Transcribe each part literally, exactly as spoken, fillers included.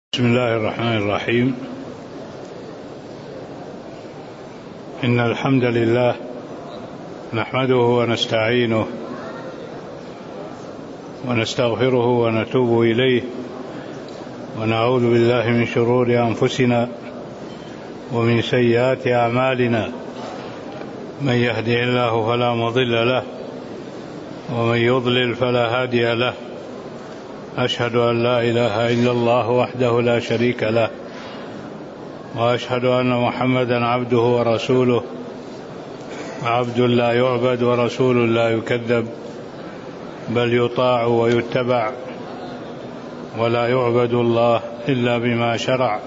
بسم الله الرحمن الرحيم. إن الحمد لله نحمده ونستعينه ونستغفره ونتوب إليه ونعوذ بالله من شرور أنفسنا ومن سيئات أعمالنا، من يهده الله فلا مضل له ومن يضلل فلا هادي له. أشهد أن لا إله إلا الله وحده لا شريك له، وأشهد أن محمدا عبده ورسوله، عبد لا يعبد ورسول لا يكذب، بل يطاع ويتبع، ولا يعبد الله إلا بما شرع.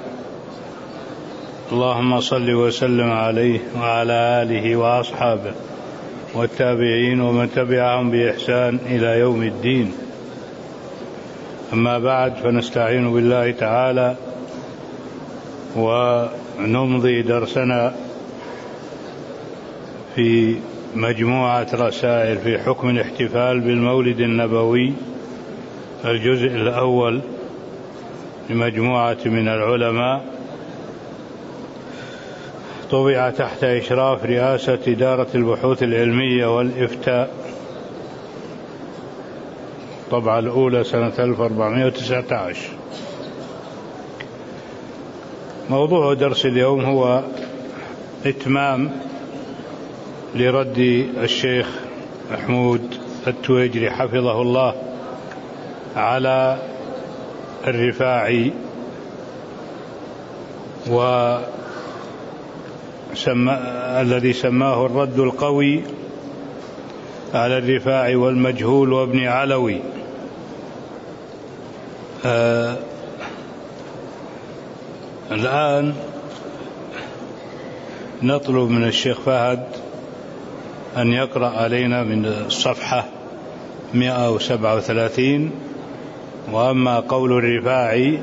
اللهم صل وسلم عليه وعلى آله وأصحابه والتابعين ومن تبعهم بإحسان إلى يوم الدين. أما بعد، فنستعين بالله تعالى ونمضي درسنا في مجموعة رسائل في حكم الاحتفال بالمولد النبوي، الجزء الأول لمجموعة من العلماء، طبع تحت إشراف رئاسة إدارة البحوث العلمية والإفتاء، الطبعة الأولى سنة ألف وأربعمائة وتسعة عشر. موضوع درس اليوم هو إتمام لرد الشيخ محمود التويجري حفظه الله على الرفاعي، وسمى الذي سماه الرد القوي على الرفاعي والمجهول وابن علوي. آه الآن نطلب من الشيخ فهد أن يقرأ علينا من الصفحة مئة وسبعة وثلاثين، وأما قول الرفاعي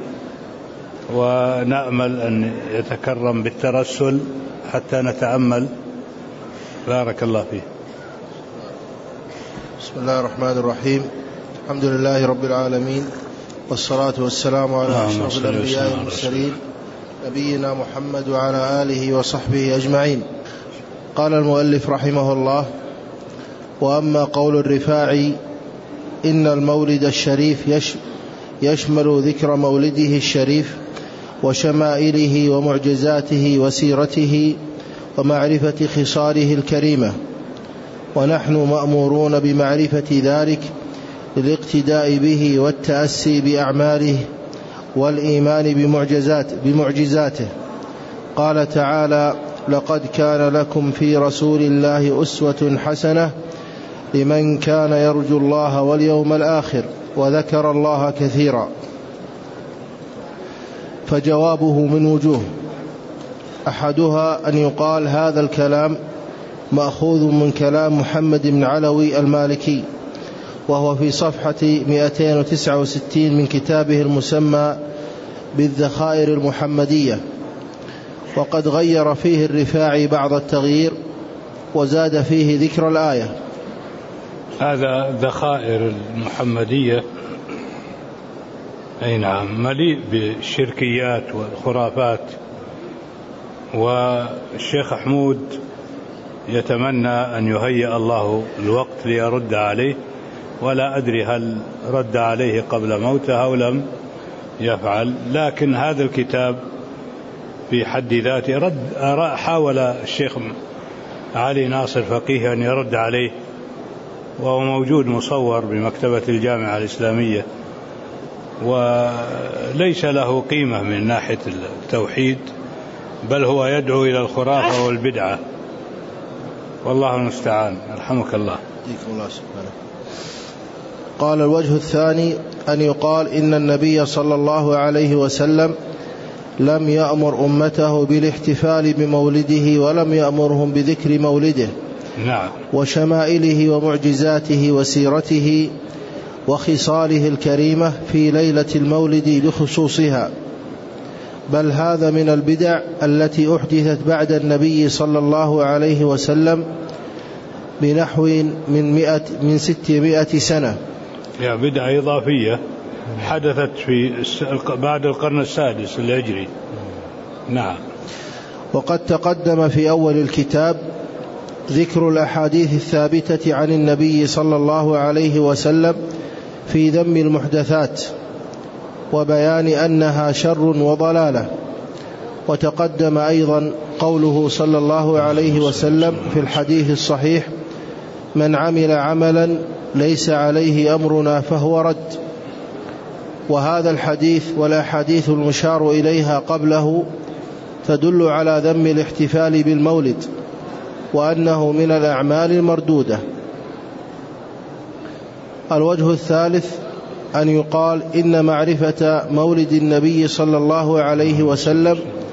ونأمل أن يتكرم بالترسل حتى نتأمل. بارك الله فيه. بسم الله الرحمن الرحيم. الحمد لله رب العالمين، والصلاة والسلام على أشرف الأنبياء والمرسلين، نبينا محمد وعلى آله وصحبه أجمعين. قال المؤلف رحمه الله: وأما قول الرفاعي إن المولد الشريف يشمل ذكر مولده الشريف وشمائله ومعجزاته وسيرته ومعرفة خصاله الكريمة، ونحن مأمورون بمعرفة ذلك للاقتداء به والتأسي بأعماله والإيمان بمعجزات بمعجزاته. قال تعالى: لقد كان لكم في رسول الله أسوة حسنة لمن كان يرجو الله واليوم الآخر وذكر الله كثيرا. فجوابه من وجوه: أحدها أن يقال هذا الكلام مأخوذ من كلام محمد بن علوي المالكي، وهو في صفحة مئتين وتسعة وستين من كتابه المسمى بالذخائر المحمدية، وقد غير فيه الرفاعي بعض التغيير وزاد فيه ذكر الآية. هذا ذخائر المحمدية أي نعم، مليء بالشركيات والخرافات، والشيخ حمود يتمنى أن يهيئ الله الوقت ليرد عليه، ولا أدري هل رد عليه قبل موته أو لم يفعل، لكن هذا الكتاب في حد ذاته رد. حاول الشيخ علي ناصر فقيه أن يرد عليه، وهو موجود مصور بمكتبة الجامعة الإسلامية، وليس له قيمة من ناحية التوحيد، بل هو يدعو إلى الخرافة والبدعة، والله المستعان. رحمك الله. قال: الوجه الثاني أن يقال إن النبي صلى الله عليه وسلم لم يأمر أمته بالاحتفال بمولده، ولم يأمرهم بذكر مولده نعم. وشمائله ومعجزاته وسيرته وخصاله الكريمة في ليلة المولد بخصوصها، بل هذا من البدع التي أحدثت بعد النبي صلى الله عليه وسلم بنحو من مئة من ستمائة سنة. يا بدعة إضافية حدثت في بعد القرن السادس الهجري. نعم. وقد تقدم في أول الكتاب ذكر الأحاديث الثابتة عن النبي صلى الله عليه وسلم في ذم المحدثات وبيان أنها شر وضلالة. وتقدم أيضا قوله صلى الله عليه وسلم في الحديث الصحيح: من عمل عملا ليس عليه أمرنا فهو رد. وهذا الحديث والأحاديث المشار إليها قبله تدل على ذم الاحتفال بالمولد وأنه من الأعمال المردودة. الوجه الثالث أن يقال إن معرفة مولد النبي صلى الله عليه وسلم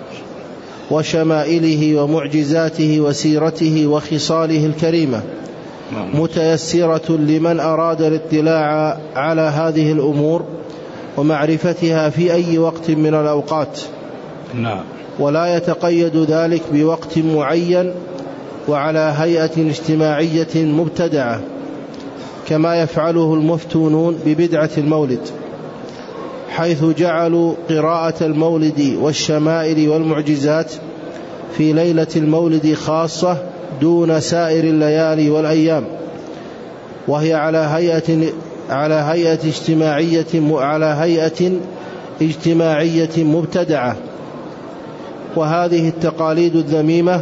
وشمائله ومعجزاته وسيرته وخصاله الكريمة متيسرة لمن أراد الاطلاع على هذه الأمور ومعرفتها في أي وقت من الأوقات. نعم. ولا يتقيد ذلك بوقت معين وعلى هيئة اجتماعية مبتدعة كما يفعله المفتونون ببدعة المولد، حيث جعلوا قراءة المولد والشمائل والمعجزات في ليلة المولد خاصة دون سائر الليالي والأيام، وهي على هيئة على هيئة اجتماعية على هيئة اجتماعية مبتدعة. وهذه التقاليد الذميمة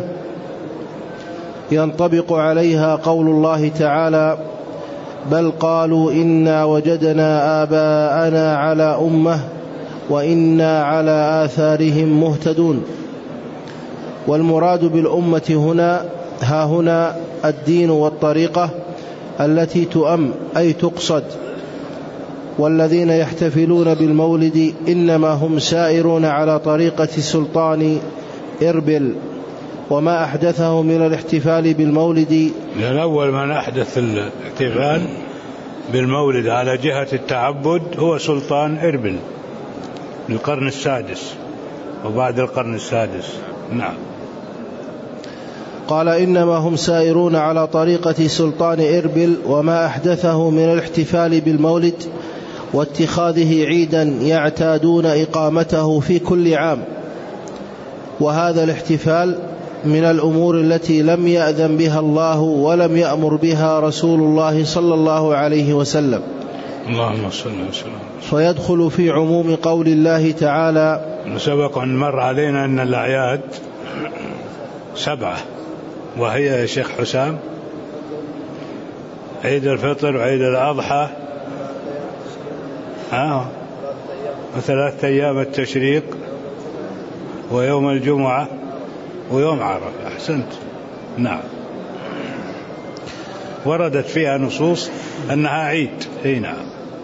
ينطبق عليها قول الله تعالى: بل قالوا إنا وجدنا آباءنا على أمة وإنا على آثارهم مهتدون. والمراد بالأمة هنا ها هنا الدين والطريقة التي تؤم أي تقصد. والذين يحتفلون بالمولد إنما هم سائرون على طريقة سلطان إربل وما أحدثه من الاحتفال بالمولد. الأول من أحدث الاحتفال بالمولد على جهة التعبد هو سلطان إربل القرن السادس وبعد القرن السادس. نعم. قال: إنما هم سائرون على طريقة سلطان إربل وما أحدثه من الاحتفال بالمولد واتخاذه عيدا يعتادون إقامته في كل عام. وهذا الاحتفال من الأمور التي لم يأذن بها الله ولم يأمر بها رسول الله صلى الله عليه وسلم. اللهم صل وسلم. فيدخل في عموم قول الله تعالى: سبق أن مر علينا أن الأعياد سبعة، وهي يا شيخ حسام عيد الفطر وعيد الأضحى آه. وثلاثة أيام التشريق ويوم الجمعة ويوم عرفة. أحسنت. نعم. وردت فيها نصوص أنها عيد. اي نعم.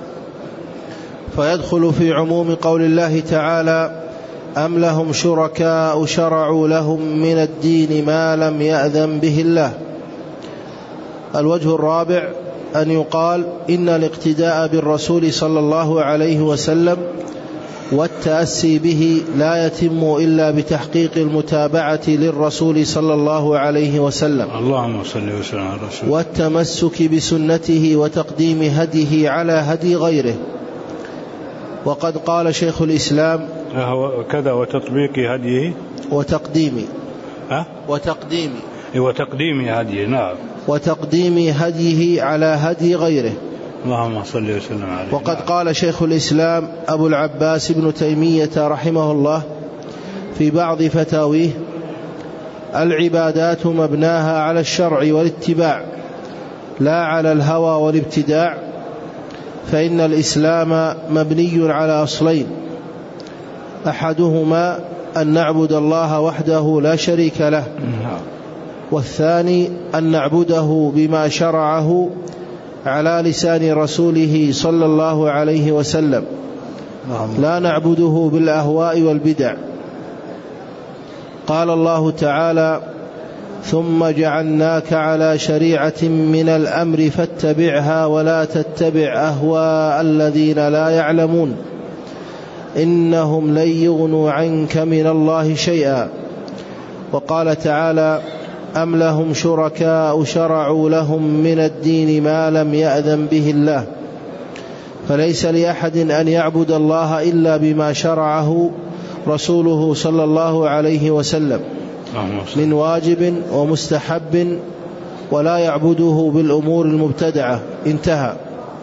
فيدخل في عموم قول الله تعالى: أم لهم شركاء شرعوا لهم من الدين ما لم يأذن به الله. الوجه الرابع أن يقال إن الاقتداء بالرسول صلى الله عليه وسلم والتأسي به لا يتم إلا بتحقيق المتابعة للرسول صلى الله عليه وسلم. اللهم صل وسلم على الرسول. والتمسك بسنته وتقديم هديه على هدي غيره. وقد قال شيخ الإسلام كذا: وتطبيق هديه وتقديم ها؟ وتقديم وتقديم هديه. نعم. وتقديم هديه على هدي غيره. اللهم صل وسلم عليه. وقد قال شيخ الإسلام أبو العباس ابن تيمية رحمه الله في بعض فتاويه: العبادات مبناها على الشرع والاتباع لا على الهوى والابتداع، فإن الإسلام مبني على أصلين: أحدهما أن نعبد الله وحده لا شريك له، والثاني أن نعبده بما شرعه على لسان رسوله صلى الله عليه وسلم، لا نعبده بالأهواء والبدع. قال الله تعالى: ثم جعلناك على شريعة من الأمر فاتبعها ولا تتبع أهواء الذين لا يعلمون إنهم لن يغنوا عنك من الله شيئا. وقال تعالى: أم لهم شركاء شرعوا لهم من الدين ما لم يأذن به الله. فليس لأحد أن يعبد الله إلا بما شرعه رسوله صلى الله عليه وسلم من واجب ومستحب، ولا يعبده بالأمور المبتدعة. انتهى.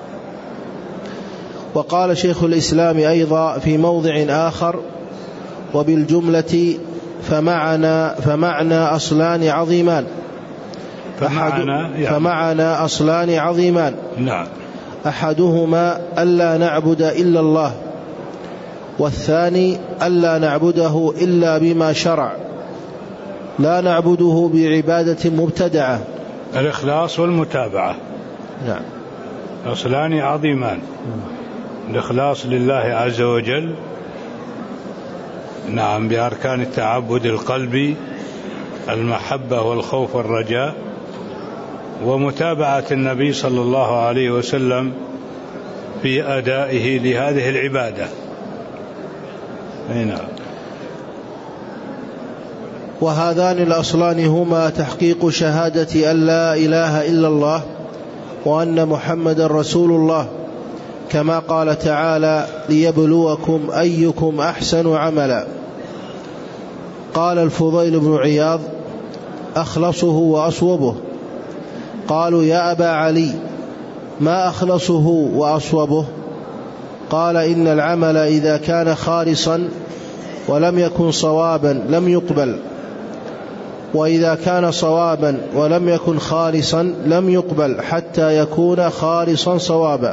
وقال شيخ الإسلام أيضا في موضع آخر: وبالجملة فمعنا, فمعنى أصلان عظيمان فمعنى, يعني فمعنى أصلان عظيمان نعم. أحدهما ألا نعبد إلا الله، والثاني ألا نعبده إلا بما شرع، لا نعبده بعبادة مبتدعة. الإخلاص والمتابعة نعم. أصلان عظيمان: الإخلاص لله عز وجل، نعم، بأركان التعبد القلبي، المحبة والخوف والرجاء، ومتابعة النبي صلى الله عليه وسلم في أدائه لهذه العبادة. نعم. وهذان الأصلان هما تحقيق شهادة أن لا إله إلا الله وأن محمد رسول الله، كما قال تعالى: ليبلوكم أيكم أحسن عملا. قال الفضيل بن عياض: أخلصه وأصوبه. قالوا: يا أبا علي، ما أخلصه وأصوبه؟ قال: إن العمل إذا كان خالصا ولم يكن صوابا لم يقبل، وإذا كان صوابا ولم يكن خالصا لم يقبل حتى يكون خالصا صوابا.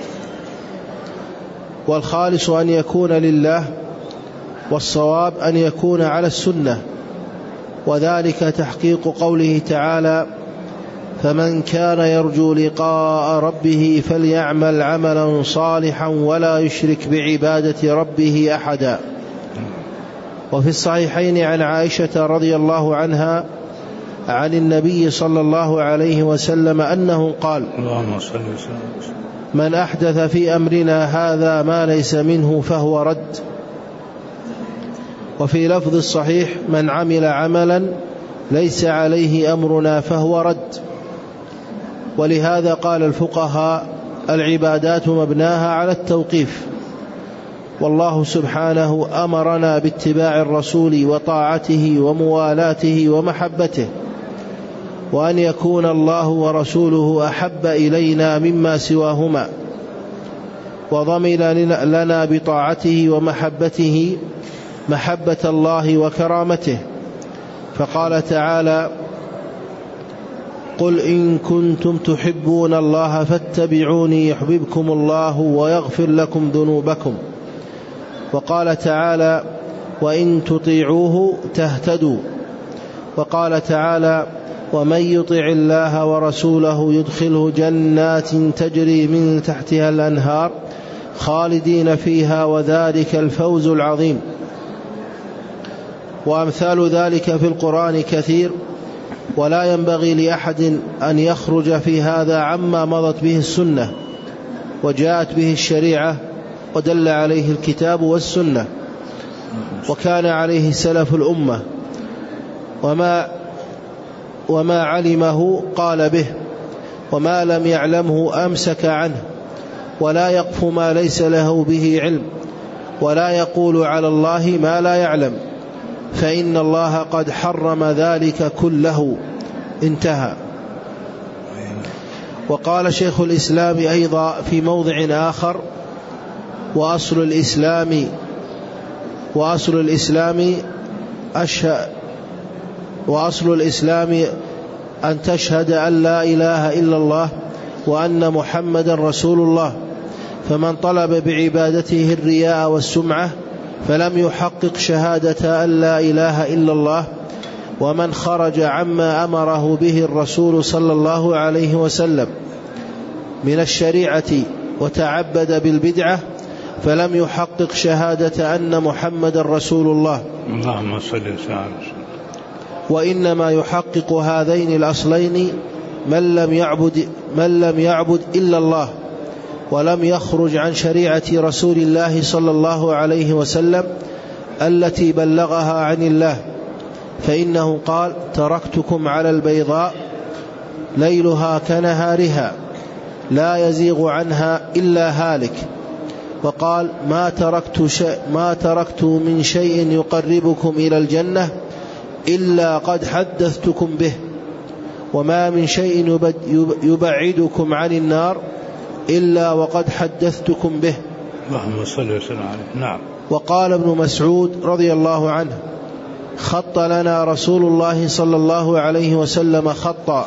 والخالص أن يكون لله، والصواب أن يكون على السنة، وذلك تحقيق قوله تعالى: فمن كان يرجو لقاء ربه فليعمل عملا صالحا ولا يشرك بعبادة ربه أحدا. وفي الصحيحين عن عائشة رضي الله عنها عن النبي صلى الله عليه وسلم أنه قال: من أحدث في أمرنا هذا ما ليس منه فهو رد. وفي لفظ الصحيح: من عمل عملا ليس عليه أمرنا فهو رد. ولهذا قال الفقهاء: العبادات مبناها على التوقيف، والله سبحانه أمرنا باتباع الرسول وطاعته وموالاته ومحبته، وأن يكون الله ورسوله أحب إلينا مما سواهما، وضمن لنا بطاعته ومحبته محبة الله وكرامته. فقال تعالى: قل إن كنتم تحبون الله فاتبعوني يحببكم الله ويغفر لكم ذنوبكم. وقال تعالى: وإن تطيعوه تهتدوا. وقال تعالى: ومن يطع الله ورسوله يدخله جنات تجري من تحتها الأنهار خالدين فيها وذلك الفوز العظيم. وأمثال ذلك في القرآن كثير، ولا ينبغي لأحد أن يخرج في هذا عما مضت به السنة وجاءت به الشريعة ودل عليه الكتاب والسنة، وكان عليه سلف الأمة، وما, وما علمه قال به، وما لم يعلمه أمسك عنه، ولا يقف ما ليس له به علم، ولا يقول على الله ما لا يعلم، فإن الله قد حرم ذلك كله. انتهى. وقال شيخ الإسلام أيضا في موضع آخر: وأصل الإسلام وأصل الإسلام أشهد وأصل الإسلام أن تشهد أن لا إله إلا الله وأن محمد رسول الله، فمن طلب بعبادته الرياء والسمعة فلم يحقق شهادة أن لا إله إلا الله، ومن خرج عما أمره به الرسول صلى الله عليه وسلم من الشريعة وتعبد بالبدعة فلم يحقق شهادة أن محمد رسول الله. اللهم صل وسلم. وإنما يحقق هذين الأصلين من لم يعبد من لم يعبد إلا الله ولم يخرج عن شريعة رسول الله صلى الله عليه وسلم التي بلغها عن الله، فإنه قال: تركتكم على البيضاء ليلها كنهارها لا يزيغ عنها إلا هالك. وقال ما تركت, شيء ما تركت من شيء يقربكم إلى الجنة إلا قد حدثتكم به، وما من شيء يبعدكم عن النار إلا وقد حدثتكم به. اللهم صل وسلم عليه. نعم. وقال ابن مسعود رضي الله عنه خط لنا رسول الله صلى الله عليه وسلم خطا،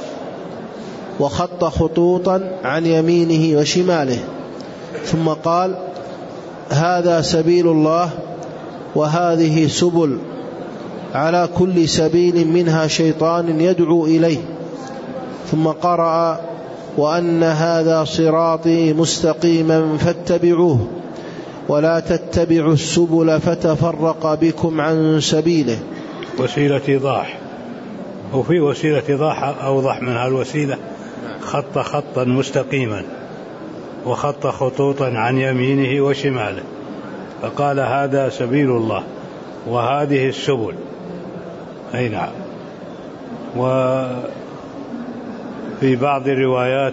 وخط خطوطا عن يمينه وشماله، ثم قال هذا سبيل الله وهذه سبل، على كل سبيل منها شيطان يدعو إليه، ثم قرأ وأن هذا صراطي مستقيما فاتبعوه ولا تتبعوا السبل فتفرق بكم عن سبيله. وسيلة إيضاح، وفي وسيلة إيضاح أوضح من هالوسيلة، خط خطا مستقيما وخط خطوطا عن يمينه وشماله، فقال هذا سبيل الله وهذه السبل. أي نعم. وفي بعض الروايات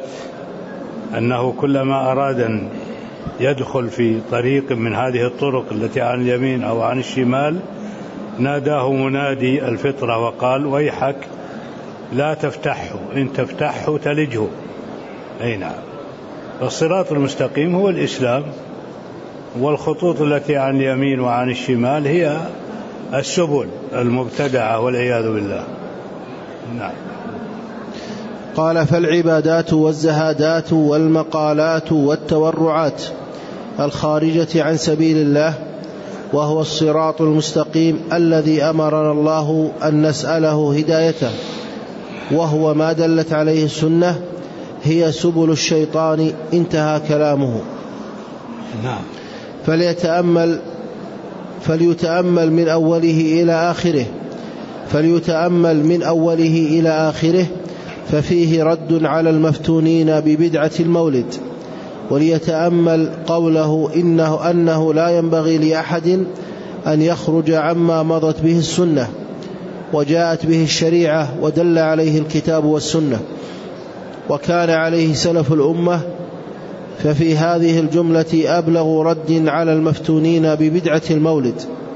أنه كلما أراد أن يدخل في طريق من هذه الطرق التي عن اليمين أو عن الشمال ناداه منادي الفطرة وقال ويحك لا تفتحه، إن تفتحه تلجه. أي نعم. الصراط المستقيم هو الإسلام، والخطوط التي عن اليمين وعن الشمال هي السبل المبتدعة والعياذ بالله. نعم. قال فالعبادات والزهادات والمقالات والتورعات الخارجة عن سبيل الله، وهو الصراط المستقيم الذي أمرنا الله أن نسأله هدايته، وهو ما دلت عليه السنة، هي سبل الشيطان. انتهى كلامه. نعم. فليتأمل فليتأمل من أوله إلى آخره فليتأمل من أوله إلى آخره ففيه رد على المفتونين ببدعة المولد. وليتأمل قوله إنه أنه لا ينبغي لأحد أن يخرج عما مضت به السنة وجاءت به الشريعة ودل عليه الكتاب والسنة وكان عليه سلف الأمة، ففي هذه الجملة أبلغ رد على المفتونين ببدعة المولد.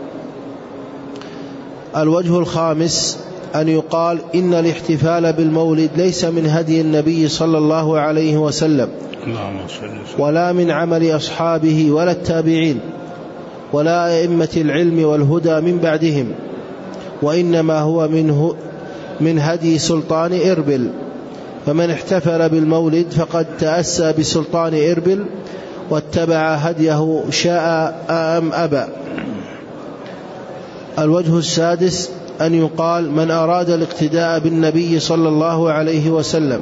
الوجه الخامس أن يقال إن الاحتفال بالمولد ليس من هدي النبي صلى الله عليه وسلم، ولا من عمل أصحابه ولا التابعين ولا أئمة العلم والهدى من بعدهم، وإنما هو منه من هدي سلطان إربل، فمن احتفل بالمولد فقد تأسى بسلطان إربل واتبع هديه شاء أم أبى. الوجه السادس أن يقال من أراد الاقتداء بالنبي صلى الله عليه وسلم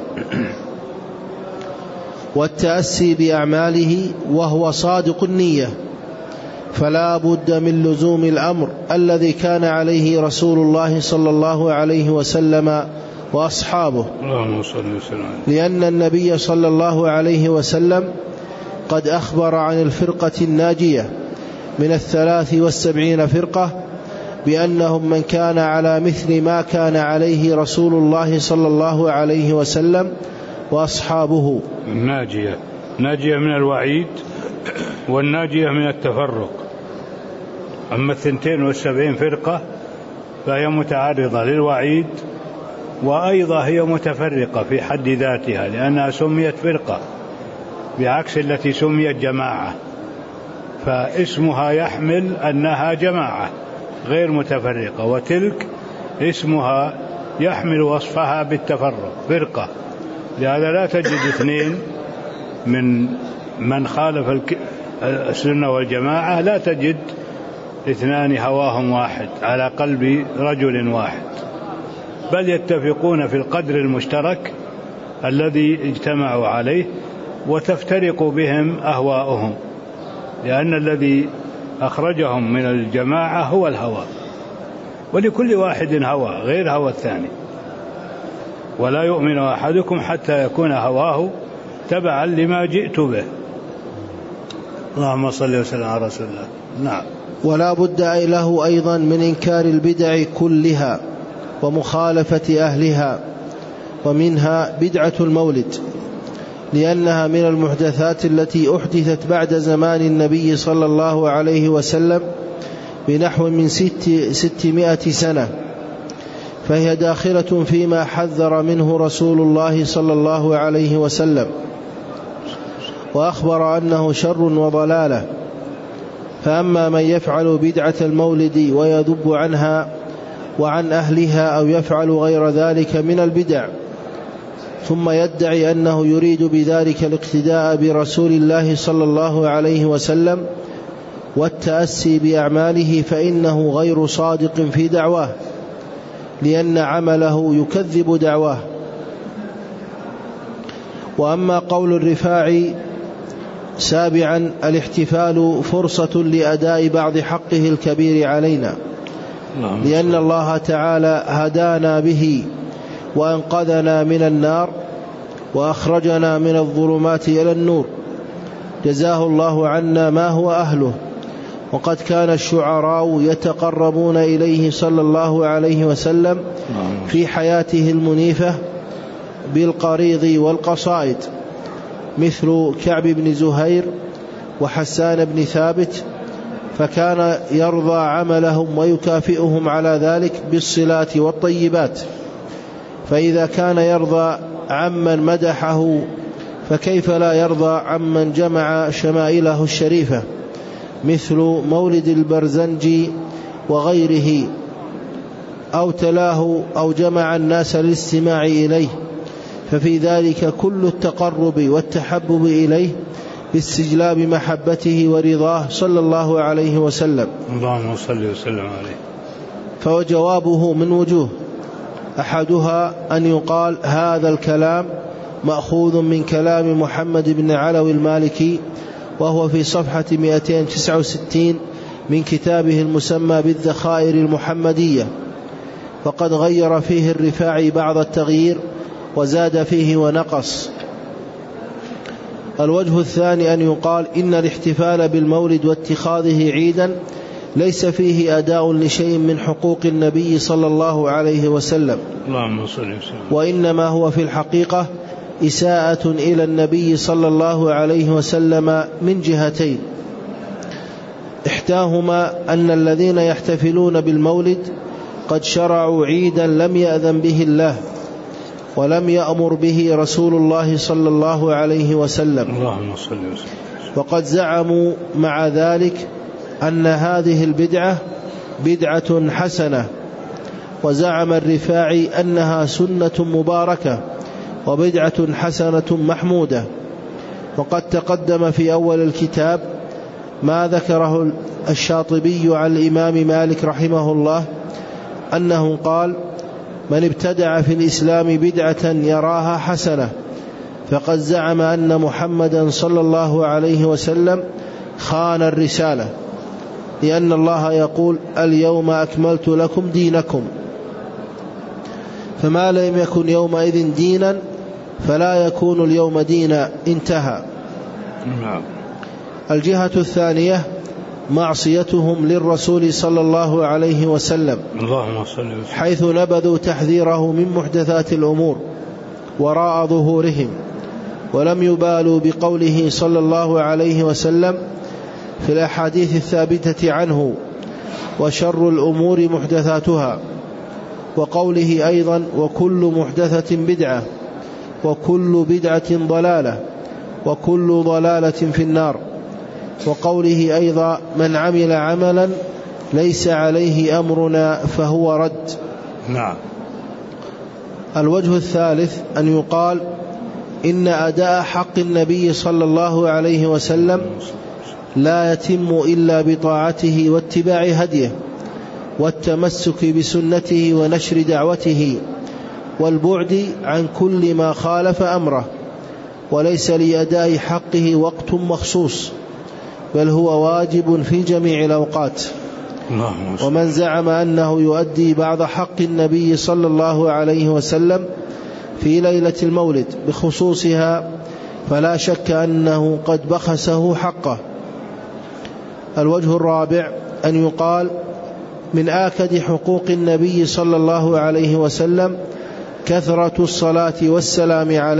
والتأسي بأعماله وهو صادق النية فلا بد من لزوم الأمر الذي كان عليه رسول الله صلى الله عليه وسلم وأصحابه، لأن النبي صلى الله عليه وسلم قد أخبر عن الفرقة الناجية من الثلاث والسبعين فرقة بأنهم من كان على مثل ما كان عليه رسول الله صلى الله عليه وسلم وأصحابه. الناجية ناجية من الوعيد والناجية من التفرق. أما الثنتين والسبعين فرقة فهي متعرضة للوعيد، وأيضا هي متفرقة في حد ذاتها لأنها سميت فرقة بعكس التي سميت جماعة، فاسمها يحمل أنها جماعة غير متفرقة، وتلك اسمها يحمل وصفها بالتفرق فرقة. لهذا لا تجد اثنين من من خالف السنة والجماعة، لا تجد اثنان هواهم واحد على قلب رجل واحد، بل يتفقون في القدر المشترك الذي اجتمعوا عليه وتفترق بهم أهواؤهم، لأن الذي أخرجهم من الجماعة هو الهوى، ولكل واحد هوى غير هوى الثاني، ولا يؤمن أحدكم حتى يكون هواه تبعا لما جئت به. اللهم صل وسلم على رسول الله. نعم. ولا بد له أيضا من إنكار البدع كلها ومخالفة أهلها، ومنها بدعة المولد، لأنها من المحدثات التي أحدثت بعد زمان النبي صلى الله عليه وسلم بنحو من ست ستمائة سنة، فهي داخلة فيما حذر منه رسول الله صلى الله عليه وسلم وأخبر أنه شر وضلالة. فأما من يفعل بدعة المولد ويذب عنها وعن أهلها أو يفعل غير ذلك من البدع ثم يدعي أنه يريد بذلك الاقتداء برسول الله صلى الله عليه وسلم والتأسي بأعماله، فإنه غير صادق في دعواه، لأن عمله يكذب دعواه. وأما قول الرفاعي سابعا: الاحتفال فرصة لأداء بعض حقه الكبير علينا، لأن الله تعالى هدانا به وأنقذنا من النار وأخرجنا من الظلمات إلى النور، جزاه الله عنا ما هو أهله. وقد كان الشعراء يتقربون إليه صلى الله عليه وسلم في حياته المنيفة بالقريض والقصائد، مثل كعب بن زهير وحسان بن ثابت، فكان يرضى عملهم ويكافئهم على ذلك بالصلات والطيبات. فإذا كان يرضى عمن مدحه فكيف لا يرضى عمن جمع شمائله الشريفة، مثل مولد البرزنجي وغيره، أو تلاه أو جمع الناس للاستماع إليه، ففي ذلك كل التقرب والتحبب إليه باستجلاب محبته ورضاه صلى الله عليه وسلم. اللهم صل وسلم عليه. فجوابه من وجوه: أحدها أن يقال هذا الكلام مأخوذ من كلام محمد بن علوي المالكي، وهو في صفحة مئتين وتسعة وستين من كتابه المسمى بالذخائر المحمدية، وقد غير فيه الرفاعي بعض التغيير وزاد فيه ونقص. الوجه الثاني أن يقال إن الاحتفال بالمولد واتخاذه عيدا ليس فيه أداء لشيء من حقوق النبي صلى الله عليه وسلم، وإنما هو في الحقيقة إساءة إلى النبي صلى الله عليه وسلم من جهتين: إحداهما أن الذين يحتفلون بالمولد قد شرعوا عيدا لم يأذن به الله ولم يأمر به رسول الله صلى الله عليه وسلم، وقد زعموا مع ذلك أن هذه البدعة بدعة حسنة، وزعم الرفاعي أنها سنة مباركة وبدعة حسنة محمودة. وقد تقدم في أول الكتاب ما ذكره الشاطبي عن الإمام مالك رحمه الله أنه قال: من ابتدع في الإسلام بدعة يراها حسنة فقد زعم أن محمدا صلى الله عليه وسلم خان الرسالة، لأن الله يقول: اليوم أكملت لكم دينكم، فما لم يكن يومئذ دينا فلا يكون اليوم دينا، انتهى. الجهة الثانية معصيتهم للرسول صلى الله عليه وسلم، حيث نبذوا تحذيره من محدثات الأمور وراء ظهورهم، ولم يبالوا بقوله صلى الله عليه وسلم في الأحاديث الثابتة عنه: وشر الأمور محدثاتها، وقوله أيضا: وكل محدثة بدعة، وكل بدعة ضلالة، وكل ضلالة في النار، وقوله أيضا: من عمل عملا ليس عليه أمرنا فهو رد. نعم. الوجه الثالث أن يقال إن أداء حق النبي صلى الله عليه وسلم لا يتم إلا بطاعته واتباع هديه والتمسك بسنته ونشر دعوته والبعد عن كل ما خالف أمره، وليس لأداء حقه وقت مخصوص، بل هو واجب في جميع الأوقات. ومن زعم أنه يؤدي بعض حق النبي صلى الله عليه وسلم في ليلة المولد بخصوصها فلا شك أنه قد بخسه حقه. الوجه الرابع أن يقال من آكد حقوق النبي صلى الله عليه وسلم كثرة الصلاة والسلام عليه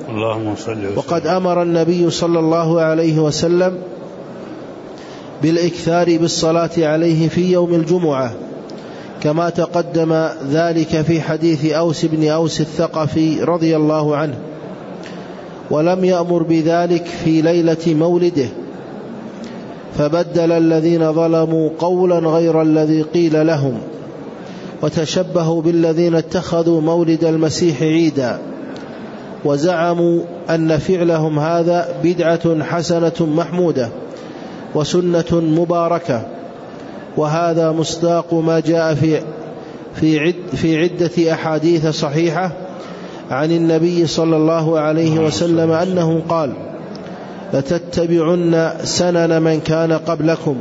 اللهم صل وسلم. وقد أمر النبي صلى الله عليه وسلم بالإكثار بالصلاة عليه في يوم الجمعة، كما تقدم ذلك في حديث أوس بن أوس الثقفي رضي الله عنه، ولم يأمر بذلك في ليلة مولده، فبدل الذين ظلموا قولا غير الذي قيل لهم، وتشبهوا بالذين اتخذوا مولد المسيح عيدا، وزعموا أن فعلهم هذا بدعة حسنة محمودة وسنة مباركة، وهذا مصداق ما جاء في في عد في عدة أحاديث صحيحة عن النبي صلى الله عليه وسلم أنه قال: لتتبعن سنن من كان قبلكم.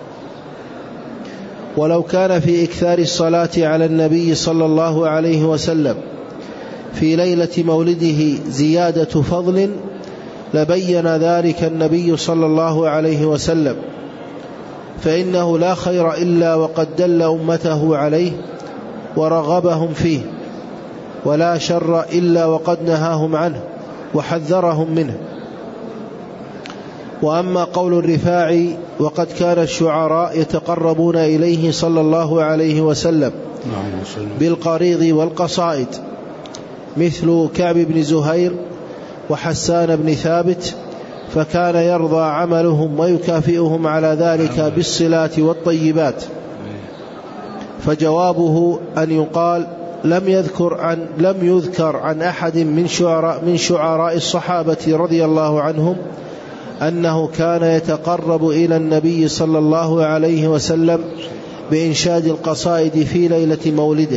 ولو كان في إكثار الصلاة على النبي صلى الله عليه وسلم في ليلة مولده زيادة فضل لبين ذلك النبي صلى الله عليه وسلم، فإنه لا خير إلا وقد دل أمته عليه ورغبهم فيه، ولا شر إلا وقد نهاهم عنه وحذرهم منه. وأما قول الرفاعي: وقد كان الشعراء يتقربون إليه صلى الله عليه وسلم بالقريض والقصائد، مثل كعب بن زهير وحسان بن ثابت، فكان يرضى عملهم ويكافئهم على ذلك بالصلات والطيبات. فجوابه أن يقال: لم يذكر عن لم يذكر عن أحد من شعراء من شعراء الصحابة رضي الله عنهم أنه كان يتقرب إلى النبي صلى الله عليه وسلم بإنشاد القصائد في ليلة مولده،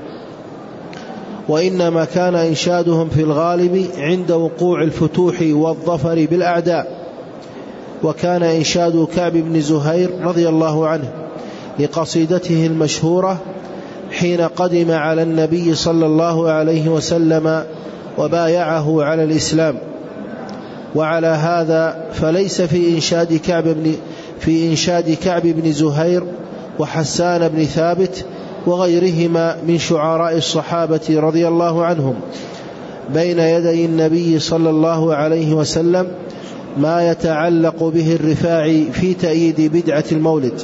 وإنما كان إنشادهم في الغالب عند وقوع الفتوح والظفر بالأعداء. وكان إنشاد كعب بن زهير رضي الله عنه لقصيدته المشهورة حين قدم على النبي صلى الله عليه وسلم وبايعه على الإسلام. وعلى هذا فليس في إنشاد كعب بن في إنشاد كعب بن زهير وحسان بن ثابت وغيرهما من شعراء الصحابة رضي الله عنهم بين يدي النبي صلى الله عليه وسلم ما يتعلق به الرفاعي في تأييد بدعة المولد.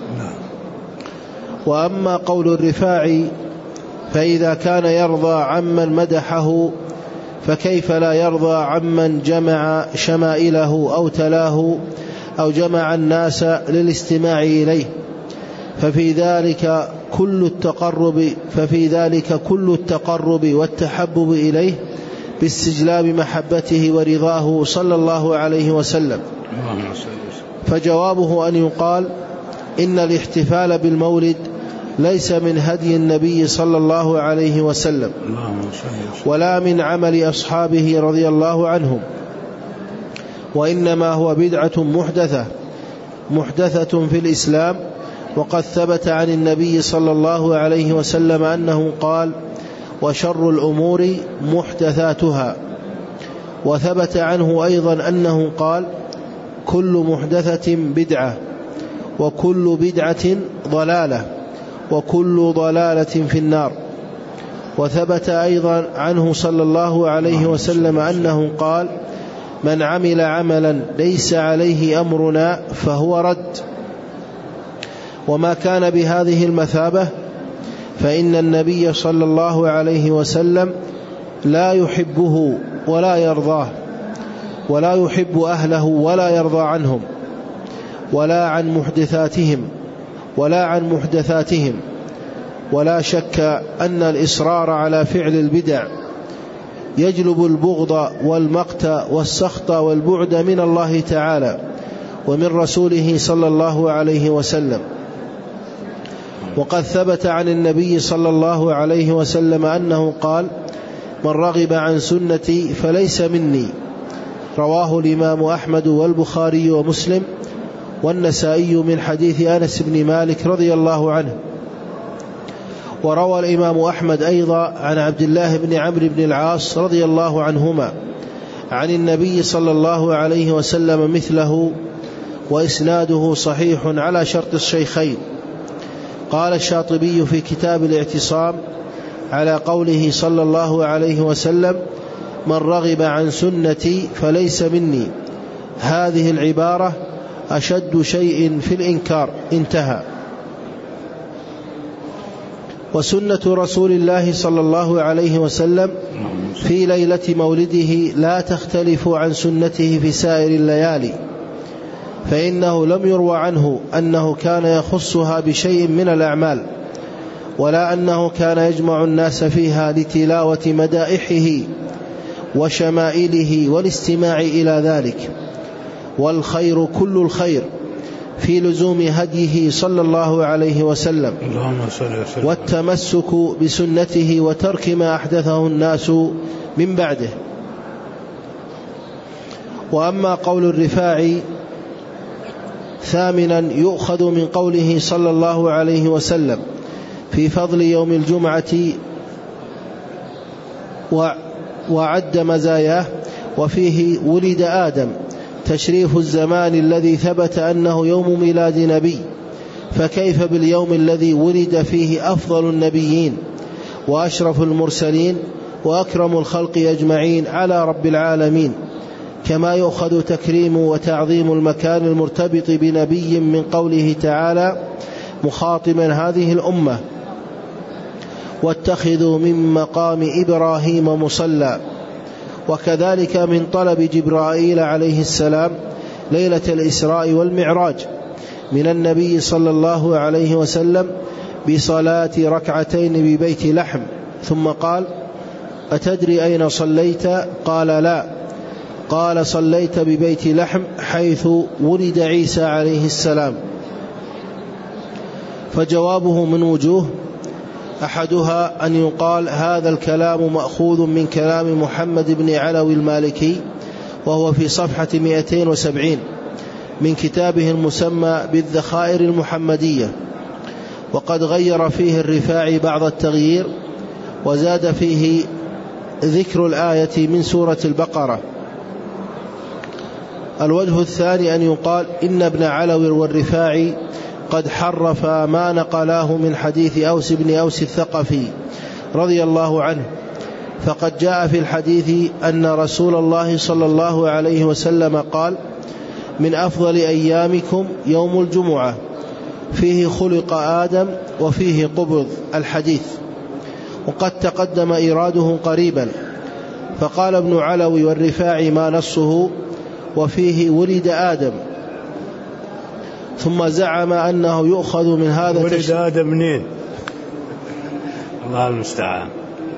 وأما قول الرفاعي: فإذا كان يرضى عمن مدحه فكيف لا يرضى عمن جمع شمائله أو تلاه أو جمع الناس للاستماع إليه، ففي ذلك كل التقرب ففي ذلك كل التقرب والتحبب إليه باستجلاب محبته ورضاه صلى الله عليه وسلم. فجوابه أن يقال: إن الاحتفال بالمولد ليس من هدي النبي صلى الله عليه وسلم ولا من عمل أصحابه رضي الله عنهم، وإنما هو بدعة محدثة محدثة في الإسلام. وقد ثبت عن النبي صلى الله عليه وسلم أنه قال: وشر الأمور محدثاتها. وثبت عنه أيضا أنه قال: كل محدثة بدعة، وكل بدعة ضلالة، وكل ضلالة في النار. وثبت أيضا عنه صلى الله عليه وسلم أنه قال: من عمل عملا ليس عليه أمرنا فهو رد. وما كان بهذه المثابة فإن النبي صلى الله عليه وسلم لا يحبه ولا يرضاه، ولا يحب أهله ولا يرضى عنهم، ولا عن محدثاتهم ولا عن محدثاتهم. ولا شك أن الإصرار على فعل البدع يجلب البغض والمقت والسخط والبعد من الله تعالى ومن رسوله صلى الله عليه وسلم. وقد ثبت عن النبي صلى الله عليه وسلم أنه قال: من رغب عن سنتي فليس مني. رواه الإمام أحمد والبخاري ومسلم والنسائي من حديث أنس بن مالك رضي الله عنه. وروى الإمام أحمد أيضا عن عبد الله بن عمرو بن العاص رضي الله عنهما عن النبي صلى الله عليه وسلم مثله، وإسناده صحيح على شرط الشيخين. قال الشاطبي في كتاب الاعتصام على قوله صلى الله عليه وسلم: من رغب عن سنتي فليس مني. هذه العبارة أشد شيء في الإنكار. انتهى. وسنة رسول الله صلى الله عليه وسلم في ليلة مولده لا تختلف عن سنته في سائر الليالي، فإنه لم يروى عنه أنه كان يخصها بشيء من الأعمال، ولا أنه كان يجمع الناس فيها لتلاوة مدائحه وشمائله والاستماع إلى ذلك. والخير كل الخير في لزوم هديه صلى الله عليه وسلم والتمسك بسنته وترك ما أحدثه الناس من بعده. وأما قول الرفاعي ثامنا يؤخذ من قوله صلى الله عليه وسلم في فضل يوم الجمعة وعد مزاياه وفيه ولد آدم تشريف الزمان الذي ثبت أنه يوم ميلاد نبي، فكيف باليوم الذي ولد فيه أفضل النبيين وأشرف المرسلين وأكرم الخلق أجمعين على رب العالمين. كما يؤخذ تكريم وتعظيم المكان المرتبط بنبي من قوله تعالى مخاطبا هذه الأمة واتخذوا من مقام إبراهيم مصلى. وكذلك من طلب جبرائيل عليه السلام ليلة الإسراء والمعراج من النبي صلى الله عليه وسلم بصلاة ركعتين ببيت لحم، ثم قال أتدري أين صليت؟ قال لا. قال صليت ببيت لحم حيث ولد عيسى عليه السلام. فجوابه من وجوه، أحدها أن يقال هذا الكلام مأخوذ من كلام محمد بن علوي المالكي، وهو في صفحة مئتين وسبعين من كتابه المسمى بالذخائر المحمدية، وقد غير فيه الرفاعي بعض التغيير وزاد فيه ذكر الآية من سورة البقرة. الوجه الثاني أن يقال إن ابن علوي والرفاعي قد حرف ما نقلاه من حديث أوس بن أوس الثقفي رضي الله عنه، فقد جاء في الحديث أن رسول الله صلى الله عليه وسلم قال من أفضل أيامكم يوم الجمعة فيه خلق آدم وفيه قبض الحديث، وقد تقدم إيراده قريبا. فقال ابن علوي والرفاعي ما نصه وفيه ولد آدم، ثم زعم أنه يؤخذ من هذا ولد تش... آدم منين؟ الله المستعان.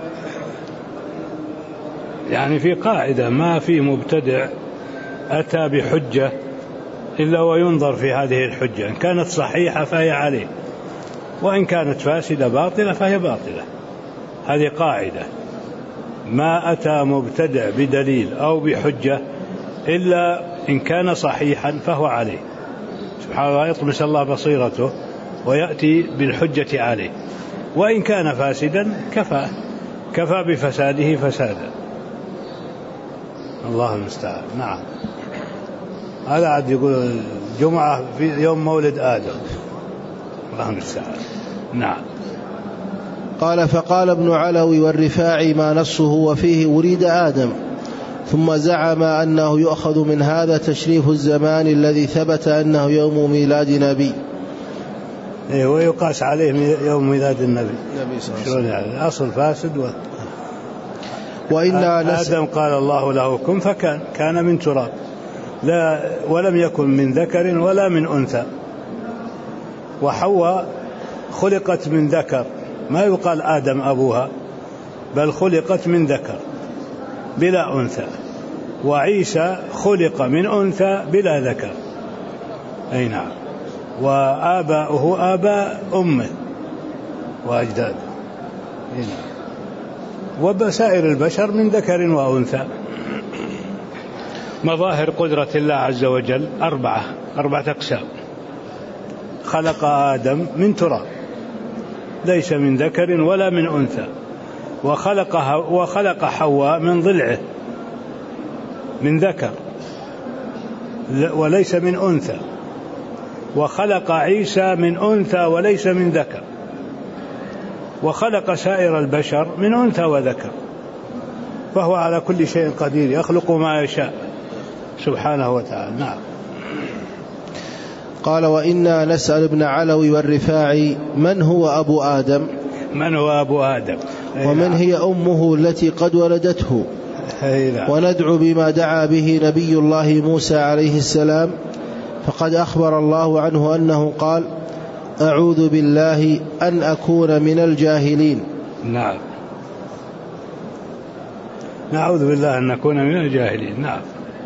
يعني في قاعدة ما في مبتدع أتى بحجة إلا وينظر في هذه الحجة، إن كانت صحيحة فهي عليه، وإن كانت فاسدة باطلة فهي باطلة. هذه قاعدة، ما أتى مبتدع بدليل أو بحجة إلا إن كان صحيحا فهو عليه. سبحان الله، يطمس الله بصيرته ويأتي بالحجة عليه، وإن كان فاسدا كفى كفى بفساده فسادا. الله المستعان. نعم، هذا عاد يقول الجمعة في يوم مولد آدم. الله المستعان. نعم. قال فقال ابن علوي والرفاعي ما نصه وفيه ولد آدم، ثم زعم أنه يؤخذ من هذا تشريف الزمان الذي ثبت أنه يوم ميلاد نبي. إيه، ويقاس عليه يوم ميلاد النبي. شلون يعني؟ أصل فاسد. و... وإن آدم قال الله له كن فكان، كان من تراب، لا ولم يكن من ذكر ولا من أنثى. وحواء خلقت من ذكر، ما يقال آدم أبوها، بل خلقت من ذكر بلا أنثى. وعيسى خلق من أنثى بلا ذكر. أي نعم. وآباؤه آباء أمه وأجداده. أي نعم. وبسائر البشر من ذكر وأنثى. مظاهر قدرة الله عز وجل أربعة أربعة أقسام. خلق آدم من تراب ليس من ذكر ولا من أنثى، وخلق وخلق حواء من ضلعه من ذكر وليس من أنثى، وخلق عيسى من أنثى وليس من ذكر، وخلق سائر البشر من أنثى وذكر. فهو على كل شيء قدير، يخلق ما يشاء سبحانه وتعالى. نعم. قال: وإنا نسأل ابن علوي والرفاعي من هو أبو آدم؟ من هو أبو آدم؟ ومن هي أمه التي قد ولدته؟ وندعو بما دعا به نبي الله موسى عليه السلام، فقد أخبر الله عنه أنه قال: أعوذ بالله أن أكون من الجاهلين. نعم، نعوذ بالله أن نكون من الجاهلين. نعم.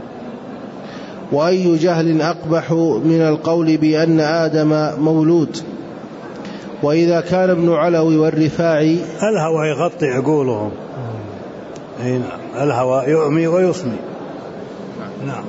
وأي جهل أقبح من القول بأن آدم مولود؟ وإذا كان ابن علوي والرفاعي الهوى يغطي عقولهم. نعم، الهوى يعمي ويصمي. نعم.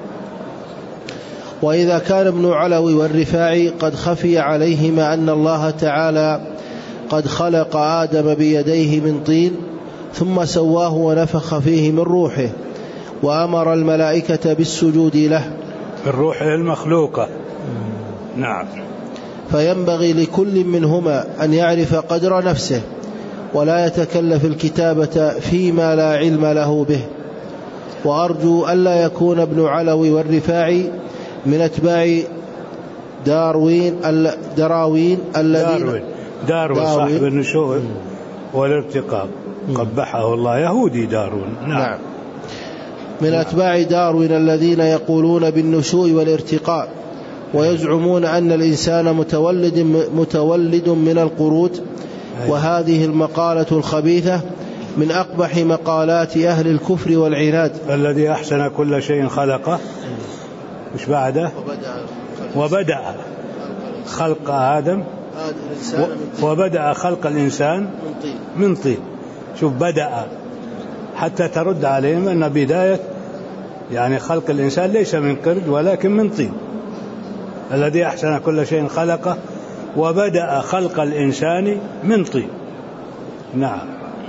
وإذا كان ابن علوي والرفاعي قد خفي عليهما أن الله تعالى قد خلق آدم بيديه من طين ثم سواه ونفخ فيه من روحه وأمر الملائكة بالسجود له، الروح المخلوقة. نعم. فينبغي لكل منهما أن يعرف قدر نفسه ولا يتكلف الكتابة فيما لا علم له به. وأرجو ألا يكون ابن علوي والرفاعي من أتباع داروين الدراوين الذين داروين, داروين صاحب النشوء والارتقاء قبحه الله، يهودي داروين. نعم. نعم. من أتباع داروين الذين يقولون بالنشوء والارتقاء ويزعمون أن الإنسان متولد متولد من القرود. وهذه المقالة الخبيثة من أقبح مقالات أهل الكفر والعناد. الذي أحسن كل شيء خلقه، مش بعده؟ وبدأ خلق آدم وبدأ خلق الإنسان من طين. شوف، بدأ حتى ترد عليهم أن بداية يعني خلق الإنسان ليس من قرد ولكن من طين. الذي أحسن كل شيء خلقه وبدأ خلق الإنسان من طين. نعم.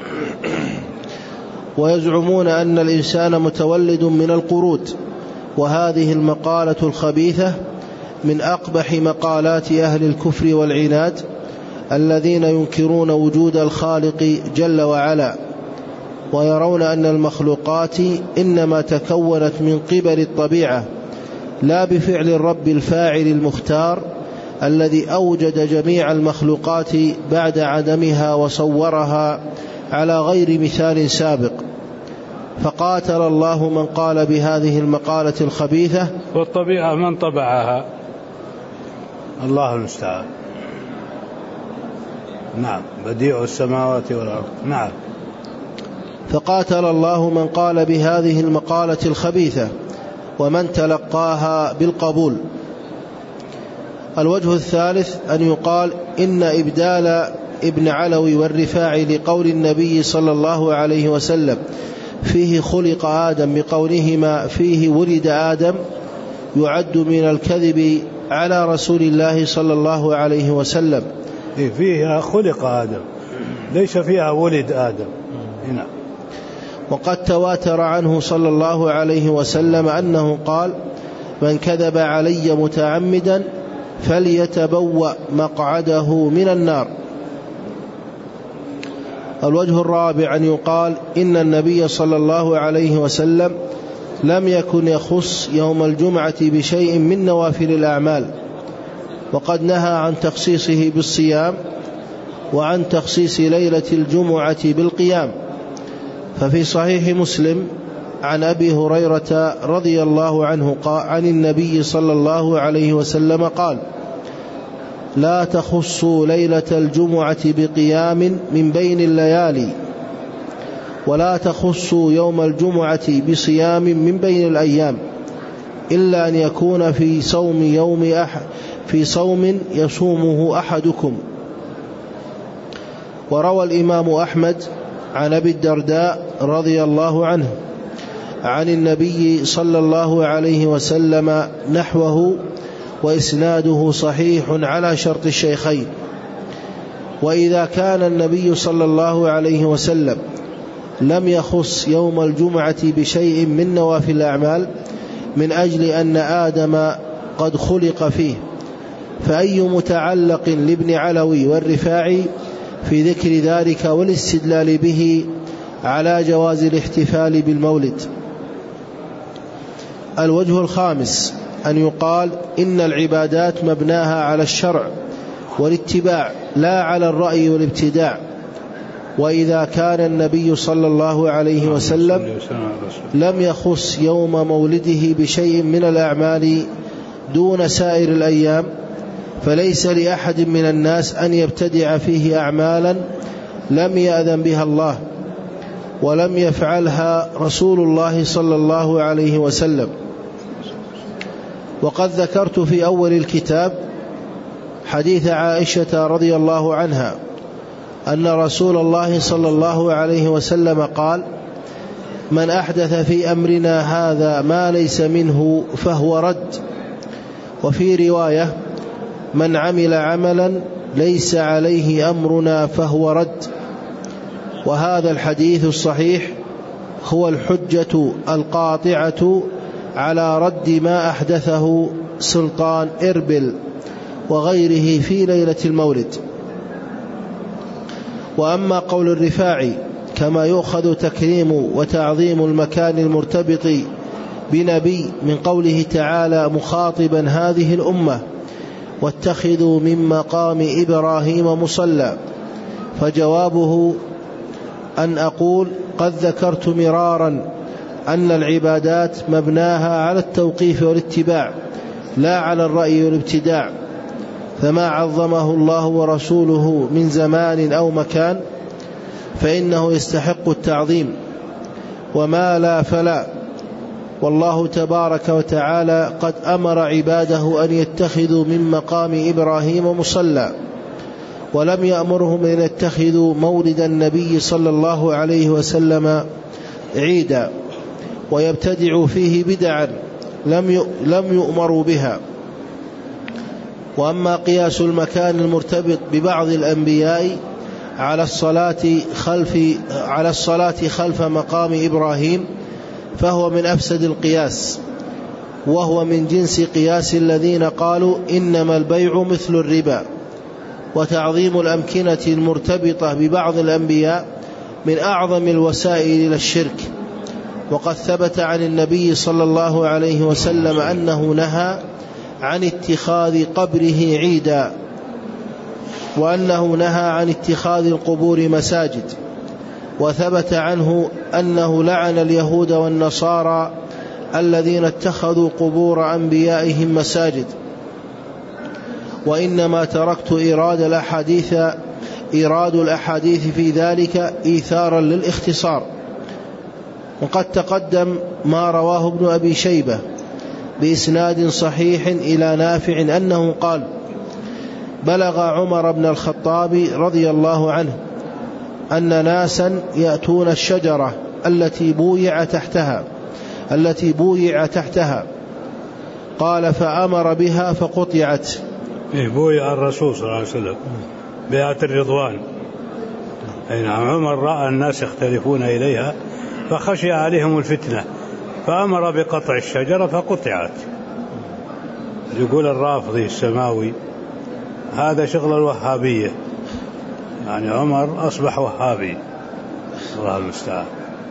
ويزعمون أن الإنسان متولد من القرود. وهذه المقالة الخبيثة من أقبح مقالات أهل الكفر والعناد الذين ينكرون وجود الخالق جل وعلا، ويرون أن المخلوقات إنما تكونت من قبل الطبيعة لا بفعل الرب الفاعل المختار الذي أوجد جميع المخلوقات بعد عدمها وصورها على غير مثال سابق. فقاتل الله من قال بهذه المقالة الخبيثة. والطبيعة من طبعها؟ الله المستعان. نعم. بديع السماوات والأرض. نعم. فقاتل الله من قال بهذه المقالة الخبيثة ومن تلقاها بالقبول. الوجه الثالث أن يقال إن إبدال ابن علوي والرفاعي لقول النبي صلى الله عليه وسلم فيه خلق آدم بقولهما فيه ولد آدم يعد من الكذب على رسول الله صلى الله عليه وسلم. فيها خلق آدم ليس فيها ولد آدم. هنا. وقد تواتر عنه صلى الله عليه وسلم أنه قال: من كذب علي متعمدا فليتبوأ مقعده من النار. الوجه الرابع أن يقال إن النبي صلى الله عليه وسلم لم يكن يخص يوم الجمعة بشيء من نوافل الأعمال، وقد نهى عن تخصيصه بالصيام وعن تخصيص ليلة الجمعة بالقيام. ففي صحيح مسلم عن أبي هريرة رضي الله عنه عن النبي صلى الله عليه وسلم قال: لا تخصوا ليلة الجمعة بقيام من بين الليالي، ولا تخصوا يوم الجمعة بصيام من بين الأيام، إلا أن يكون في صوم يوم أحد في صوم يصومه أحدكم. وروى الإمام أحمد عن أبي الدرداء رضي الله عنه عن النبي صلى الله عليه وسلم نحوه، وإسناده صحيح على شرط الشيخين. وإذا كان النبي صلى الله عليه وسلم لم يخص يوم الجمعة بشيء من نوافل الأعمال من أجل أن آدم قد خلق فيه، فأي متعلق لابن علوي والرفاعي في ذكر ذلك والاستدلال به على جواز الاحتفال بالمولد. الوجه الخامس أن يقال إن العبادات مبناها على الشرع والاتباع لا على الرأي والابتداع. وإذا كان النبي صلى الله عليه وسلم لم يخص يوم مولده بشيء من الأعمال دون سائر الأيام، فليس لأحد من الناس أن يبتدع فيه أعمالا لم يأذن بها الله ولم يفعلها رسول الله صلى الله عليه وسلم. وقد ذكرت في أول الكتاب حديث عائشة رضي الله عنها أن رسول الله صلى الله عليه وسلم قال: من أحدث في أمرنا هذا ما ليس منه فهو رد. وفي رواية: من عمل عملا ليس عليه أمرنا فهو رد. وهذا الحديث الصحيح هو الحجة القاطعة على رد ما أحدثه سلطان إربل وغيره في ليلة المولد. وأما قول الرفاعي كما يؤخذ تكريم وتعظيم المكان المرتبط بنبي من قوله تعالى مخاطبا هذه الأمة: واتخذوا من مقام إبراهيم مصلى، فجوابه أن أقول قد ذكرت مرارا أن العبادات مبناها على التوقيف والاتباع لا على الرأي والابتداع، فما عظمه الله ورسوله من زمان أو مكان فإنه يستحق التعظيم، وما لا فلا. والله تبارك وتعالى قد أمر عباده أن يتخذوا من مقام إبراهيم مصلى، ولم يأمرهم أن يتخذوا مولد النبي صلى الله عليه وسلم عيدا ويبتدعوا فيه بدعا لم يؤمروا بها. وأما قياس المكان المرتبط ببعض الأنبياء على الصلاة خلف على الصلاة خلف مقام إبراهيم فهو من أفسد القياس، وهو من جنس قياس الذين قالوا إنما البيع مثل الربا. وتعظيم الأمكنة المرتبطة ببعض الأنبياء من أعظم الوسائل إلى الشرك. وقد ثبت عن النبي صلى الله عليه وسلم أنه نهى عن اتخاذ قبره عيدا، وأنه نهى عن اتخاذ القبور مساجد. وثبت عنه أنه لعن اليهود والنصارى الذين اتخذوا قبور أنبيائهم مساجد. وإنما تركت إيراد الأحاديث إيراد الأحاديث في ذلك إيثارا للاختصار. وقد تقدم ما رواه ابن أبي شيبة بإسناد صحيح إلى نافع أنه قال: بلغ عمر بن الخطاب رضي الله عنه أن ناسا يأتون الشجرة التي بويع تحتها التي بويع تحتها قال: فأمر بها فقطعت. بويع الرسول صلى الله عليه وسلم بيعة الرضوان. أي نعم. عمر رأى الناس يختلفون إليها فخشي عليهم الفتنة فأمر بقطع الشجرة فقطعت. يقول الرافضي السماوي هذا شغل الوهابية، يعني عمر أصبح وهابي، الله المستعان.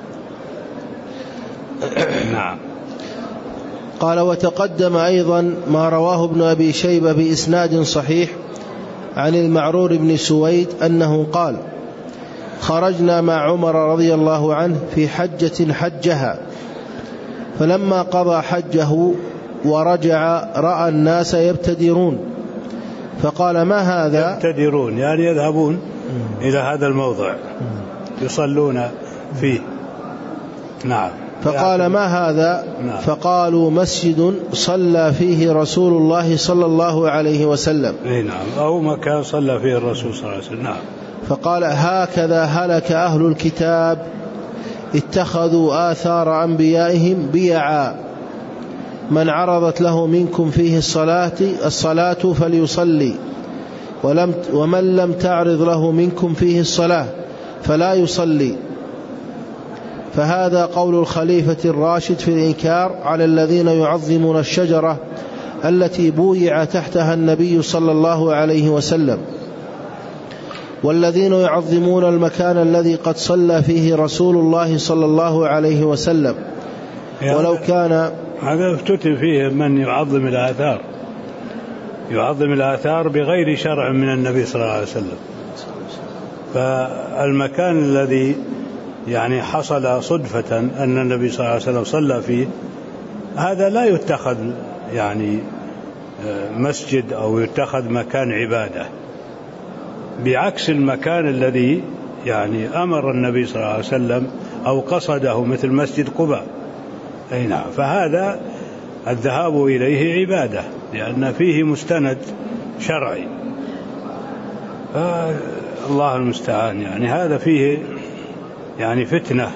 نعم. قال: وتقدم أيضا ما رواه ابن أبي شيبة بإسناد صحيح عن المعرور بن سويد أنه قال: خرجنا مع عمر رضي الله عنه في حجة حجها، فلما قضى حجه ورجع رأى الناس يبتدرون فقال: ما هذا؟ يبتدرون يعني يذهبون إلى هذا الموضع يصلون فيه. نعم. فقال: ما هذا؟ نعم. فقالوا: مسجد صلى فيه رسول الله صلى الله عليه وسلم. نعم. أو مكان صلى فيه الرسول صلى الله عليه وسلم. نعم. فقال: هكذا هلك أهل الكتاب اتخذوا آثار أنبيائهم بيعا، من عرضت له منكم فيه الصلاة الصلاة فليصلي، ولم ومن لم تعرض له منكم فيه الصلاة فلا يصلي. فهذا قول الخليفة الراشد في الإنكار على الذين يعظمون الشجرة التي بويع تحتها النبي صلى الله عليه وسلم. والذين يعظمون المكان الذي قد صلى فيه رسول الله صلى الله عليه وسلم ولو كان. هذا افتتن فيه من يعظم الآثار، يعظم الآثار بغير شرع من النبي صلى الله عليه وسلم. فالمكان الذي يعني حصل صدفة أن النبي صلى الله عليه وسلم صلى فيه هذا لا يتخذ يعني مسجد أو يتخذ مكان عبادة، بعكس المكان الذي يعني أمر النبي صلى الله عليه وسلم أو قصده مثل مسجد قباء. أي نعم، فهذا الذهاب إليه عبادة لأن فيه مستند شرعي. الله المستعان، يعني هذا فيه يعني فتنة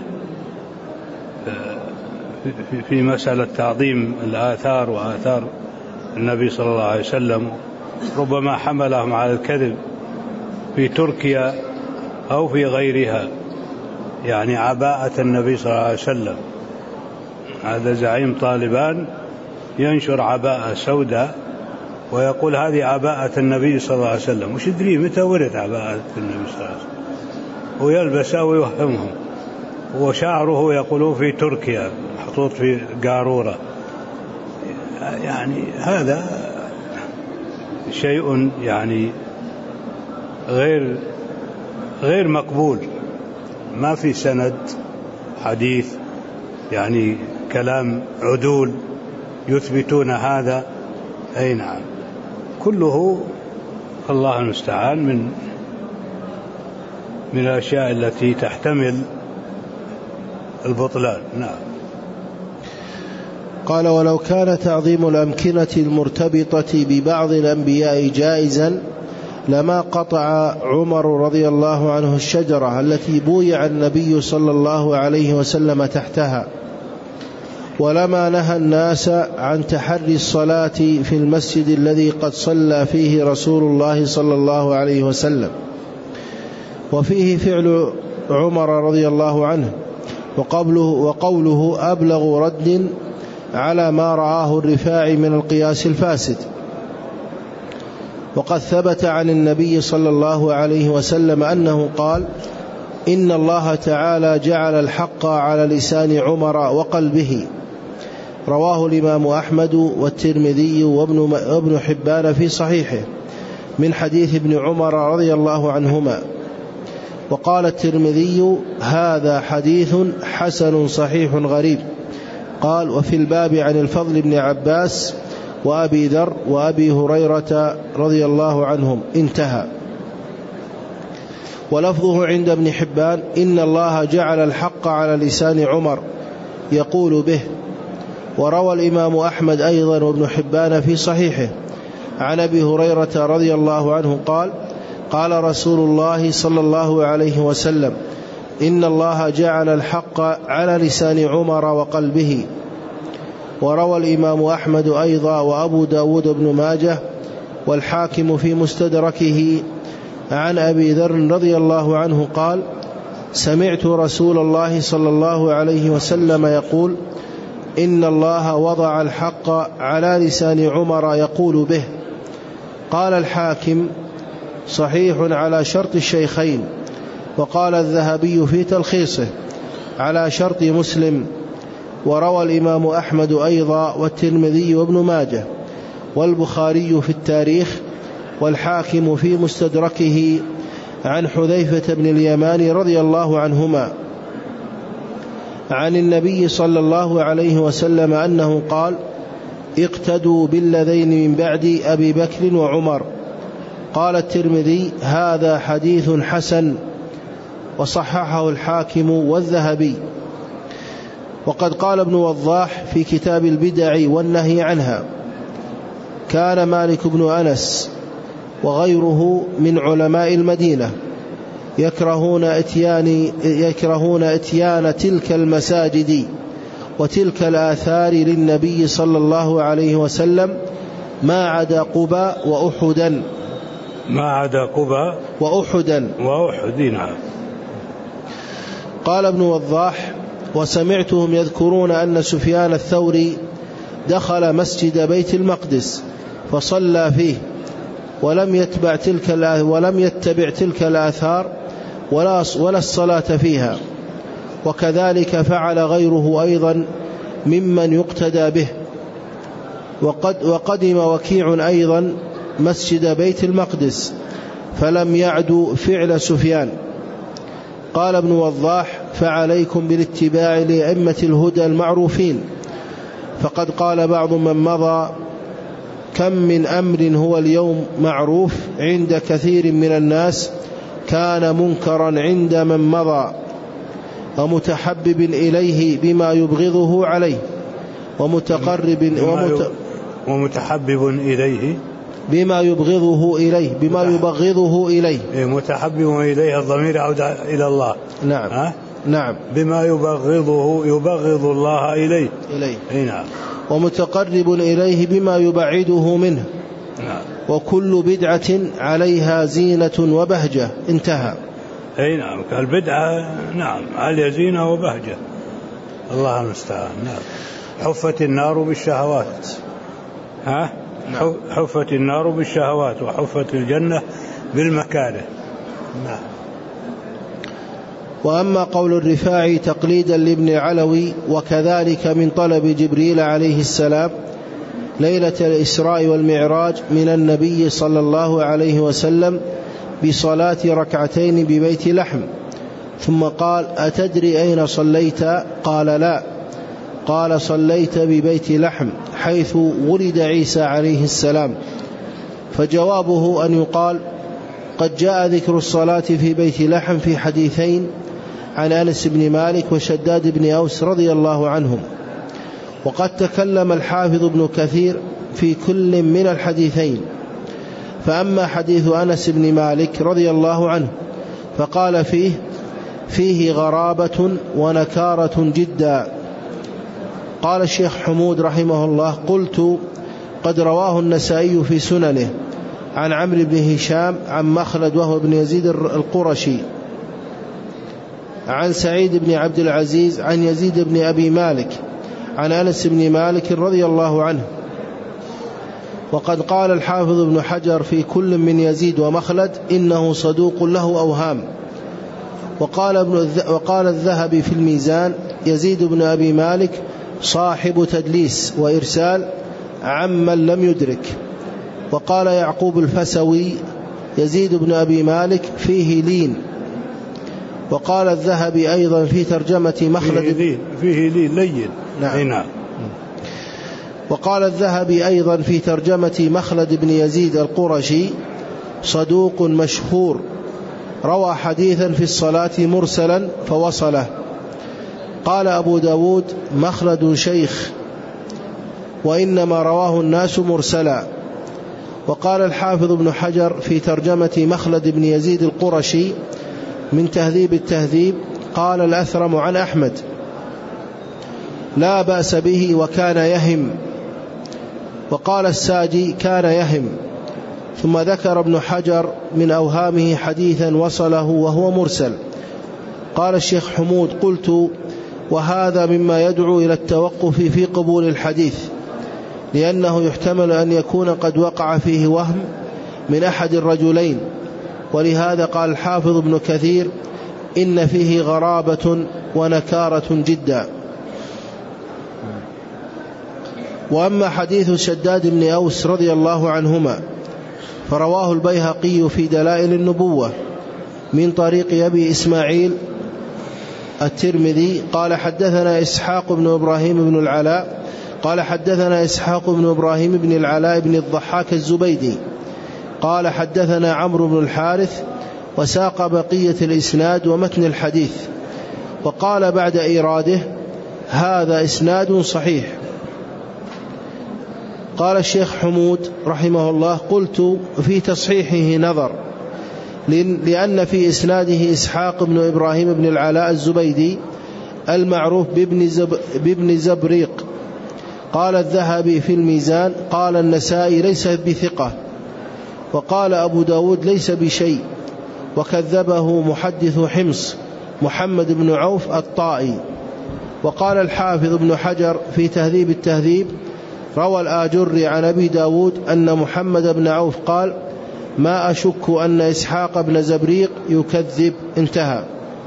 في مسألة تعظيم الآثار وآثار النبي صلى الله عليه وسلم، ربما حملهم على الكذب في تركيا أو في غيرها، يعني عباءة النبي صلى الله عليه وسلم. هذا زعيم طالبان ينشر عباءة سوداء ويقول هذه عباءة النبي صلى الله عليه وسلم، وش يدري متى ورد عباءة النبي صلى الله عليه وسلم، ويلبسها ويوهمهم، وشعره يقولون في تركيا محطوط في قارورة. يعني هذا شيء يعني غير غير مقبول، ما في سند حديث يعني كلام عدول يثبتون هذا. أي نعم، كله الله المستعان من من الأشياء التي تحتمل البطلان. نعم. قال: ولو كان تعظيم الأمكنة المرتبطة ببعض الأنبياء جائزا لما قطع عمر رضي الله عنه الشجرة التي بويع النبي صلى الله عليه وسلم تحتها، ولما نهى الناس عن تحري الصلاة في المسجد الذي قد صلى فيه رسول الله صلى الله عليه وسلم. وفيه فعل عمر رضي الله عنه وقوله, وقوله أبلغ رد على ما رآه الرفاعي من القياس الفاسد. وقد ثبت عن النبي صلى الله عليه وسلم أنه قال: إن الله تعالى جعل الحق على لسان عمر وقلبه. رواه الإمام أحمد والترمذي وابن حبان في صحيحه من حديث ابن عمر رضي الله عنهما. وقال الترمذي: هذا حديث حسن صحيح غريب. قال: وفي الباب عن الفضل بن عباس وأبي ذر وأبي هريرة رضي الله عنهم، انتهى. ولفظه عند ابن حبان: إن الله جعل الحق على لسان عمر يقول به. وروى الإمام أحمد أيضا وابن حبان في صحيحه عن أبي هريرة رضي الله عنه قال: قال رسول الله صلى الله عليه وسلم: إن الله جعل الحق على لسان عمر وقلبه. وروى الإمام أحمد أيضا وأبو داود بن ماجه والحاكم في مستدركه عن أبي ذر رضي الله عنه قال: سمعت رسول الله صلى الله عليه وسلم يقول: إن الله وضع الحق على لسان عمر يقول به. قال الحاكم: صحيح على شرط الشيخين. وقال الذهبي في تلخيصه: على شرط مسلم. وروى الإمام أحمد أيضا والترمذي وابن ماجه والبخاري في التاريخ والحاكم في مستدركه عن حذيفة بن اليمان رضي الله عنهما عن النبي صلى الله عليه وسلم أنه قال: اقتدوا بالذين من بعد أبي بكر وعمر. قال الترمذي: هذا حديث حسن، وصححه الحاكم والذهبي. وقد قال ابن وضاح في كتاب البدع والنهي عنها: كان مالك بن أنس وغيره من علماء المدينة يكرهون اتيان, يكرهون اتيان تلك المساجد وتلك الآثار للنبي صلى الله عليه وسلم ما عدا قباء وأحدا ما عدا قباء وأحدا وأحد. قال ابن وضاح: وسمعتهم يذكرون أن سفيان الثوري دخل مسجد بيت المقدس فصلى فيه، ولم يتبع تلك ولم يتبع تلك الآثار ولا ولا الصلاة فيها. وكذلك فعل غيره أيضا ممن يقتدى به. وقد وقدم وكيع أيضا مسجد بيت المقدس فلم يعد فعل سفيان. قال ابن وضاح: فعليكم بالاتباع لأئمة الهدى المعروفين، فقد قال بعض من مضى: كم من أمر هو اليوم معروف عند كثير من الناس كان منكرا عند من مضى، ومتحبب إليه بما يبغضه عليه، ومتقرب ومت... ومتحبب إليه بما يبغضه إليه بما يبغضه إليه متحبب إليه، الضمير يعود إلى الله. نعم. ها؟ نعم. بما يبغضه يبغض الله إليه إليه. أي نعم. ومتقرب إليه بما يبعده منه. نعم. وكل بدعة عليها زينة وبهجة. انتهى. أي نعم. البدعة نعم عليها زينة وبهجة، الله المستعان. نعم. حفت النار بالشهوات. ها؟ نعم. حفت النار بالشهوات وحفت الجنة بالمكاره. نعم. وأما قول الرفاعي تقليدا لابن علوي: وكذلك من طلب جبريل عليه السلام ليلة الإسراء والمعراج من النبي صلى الله عليه وسلم بصلاة ركعتين ببيت لحم، ثم قال: أتدري أين صليت؟ قال: لا. قال: صليت ببيت لحم حيث ولد عيسى عليه السلام. فجوابه أن يقال: قد جاء ذكر الصلاة في بيت لحم في حديثين عن أنس بن مالك وشداد بن أوس رضي الله عنهم. وقد تكلم الحافظ ابن كثير في كل من الحديثين. فأما حديث أنس بن مالك رضي الله عنه فقال فيه فيه غرابة ونكارة جدا. قال الشيخ حمود رحمه الله: قلت: قد رواه النسائي في سننه عن عمرو بن هشام عن مخلد وهو ابن يزيد القرشي عن سعيد بن عبد العزيز عن يزيد بن أبي مالك عن أنس بن مالك رضي الله عنه. وقد قال الحافظ ابن حجر في كل من يزيد ومخلد إنه صدوق له أوهام. وقال, ابن وقال الذهبي في الميزان: يزيد بن أبي مالك صاحب تدليس وإرسال عمن لم يدرك. وقال يعقوب الفسوي: يزيد بن أبي مالك فيه لين. وقال الذهبي أيضا في ترجمة مخلد فيه لين, فيه لين لين. نعم. نعم. وقال الذهبي أيضا في ترجمة مخلد بن يزيد القرشي: صدوق مشهور روى حديثا في الصلاة مرسلا فوصله. قال أبو داود: مخلد شيخ وإنما رواه الناس مرسلا. وقال الحافظ ابن حجر في ترجمة مخلد بن يزيد القرشي من تهذيب التهذيب: قال الأثرم عن أحمد: لا بأس به وكان يهم. وقال الساجي: كان يهم. ثم ذكر ابن حجر من أوهامه حديثا وصله وهو مرسل. قال الشيخ حمود: قلت: وهذا مما يدعو إلى التوقف في قبول الحديث، لأنه يحتمل أن يكون قد وقع فيه وهم من أحد الرجلين. ولهذا قال الحافظ ابن كثير: إن فيه غرابة ونكارة جدا. وأما حديث شداد بن أوس رضي الله عنهما فرواه البيهقي في دلائل النبوة من طريق أبي إسماعيل الترمذي قال: حدثنا إسحاق بن إبراهيم بن العلاء قال حدثنا إسحاق بن إبراهيم بن العلاء بن الضحاك الزبيدي قال حدثنا عمرو بن الحارث، وساق بقية الإسناد ومتن الحديث. وقال بعد إيراده: هذا إسناد صحيح. قال الشيخ حمود رحمه الله: قلت: في تصحيحه نظر، لأن في إسناده إسحاق بن إبراهيم بن العلاء الزبيدي المعروف بابن, زب بابن زبريق. قال الذهبي في الميزان: قال النسائي: ليس بثقة. وقال أبو داود: ليس بشيء. وكذبه محدث حمص محمد بن عوف الطائي. وقال الحافظ ابن حجر في تهذيب التهذيب: روى الآجري عن أبي داود أن محمد بن عوف قال: ما أشك أن إسحاق بن زبريق يكذب. انتهى.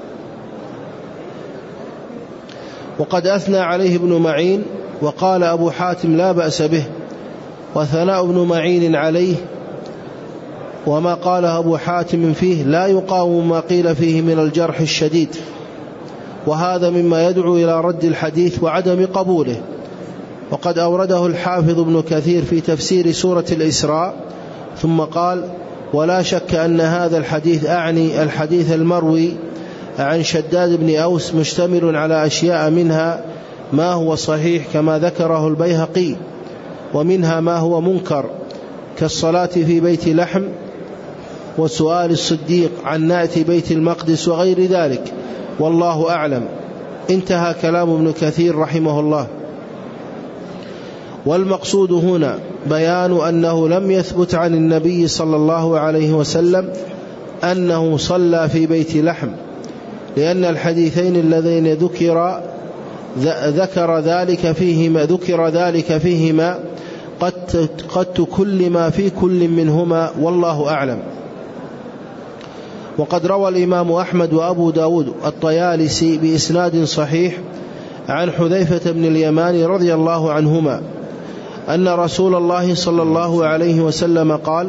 وقد أثنى عليه ابن معين وقال أبو حاتم لا بأس به، وثناء ابن معين عليه وما قاله أبو حاتم فيه لا يقاوم ما قيل فيه من الجرح الشديد، وهذا مما يدعو إلى رد الحديث وعدم قبوله. وقد أورده الحافظ ابن كثير في تفسير سورة الإسراء ثم قال: ولا شك أن هذا الحديث، أعني الحديث المروي عن شداد بن أوس، مشتمل على أشياء منها ما هو صحيح كما ذكره البيهقي، ومنها ما هو منكر كالصلاة في بيت لحم وسؤال الصديق عن نأتي بيت المقدس وغير ذلك، والله أعلم. انتهى كلام ابن كثير رحمه الله. والمقصود هنا بيان أنه لم يثبت عن النبي صلى الله عليه وسلم أنه صلى في بيت لحم، لأن الحديثين اللذين ذكر ذكر ذلك فيهما ذكر ذلك فيهما قد قد كل ما في كل منهما، والله أعلم. وقد روى الإمام أحمد وأبو داود الطيالسي بإسناد صحيح عن حذيفة بن اليمان رضي الله عنهما أن رسول الله صلى الله عليه وسلم قال: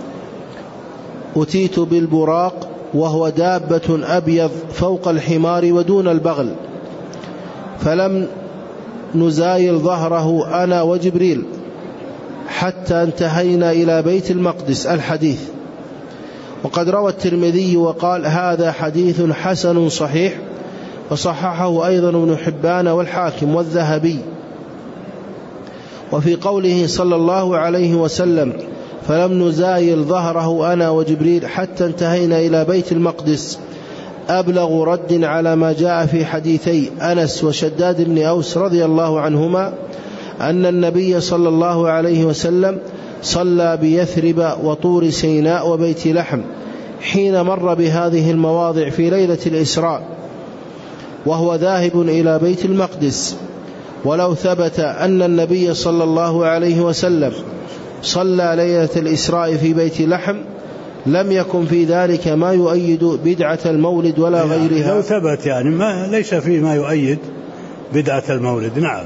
أتيت بالبراق وهو دابة أبيض فوق الحمار ودون البغل، فلم نزايل ظهره أنا وجبريل حتى انتهينا إلى بيت المقدس. الحديث. وقد روى الترمذي وقال: هذا حديث حسن صحيح، وصححه أيضا ابن حبان والحاكم والذهبي. وفي قوله صلى الله عليه وسلم: فلم نزايل ظهره أنا وجبريل حتى انتهينا إلى بيت المقدس، أبلغ رد على ما جاء في حديثي أنس وشداد بن أوس رضي الله عنهما أن النبي صلى الله عليه وسلم صلى بيثرب وطور سيناء وبيت لحم حين مر بهذه المواضع في ليلة الإسراء وهو ذاهب إلى بيت المقدس. ولو ثبت أن النبي صلى الله عليه وسلم صلى ليلة الإسراء في بيت لحم لم يكن في ذلك ما يؤيد بدعة المولد ولا غيرها. لو ثبت يعني ما ليس فيه ما يؤيد بدعة المولد. نعم.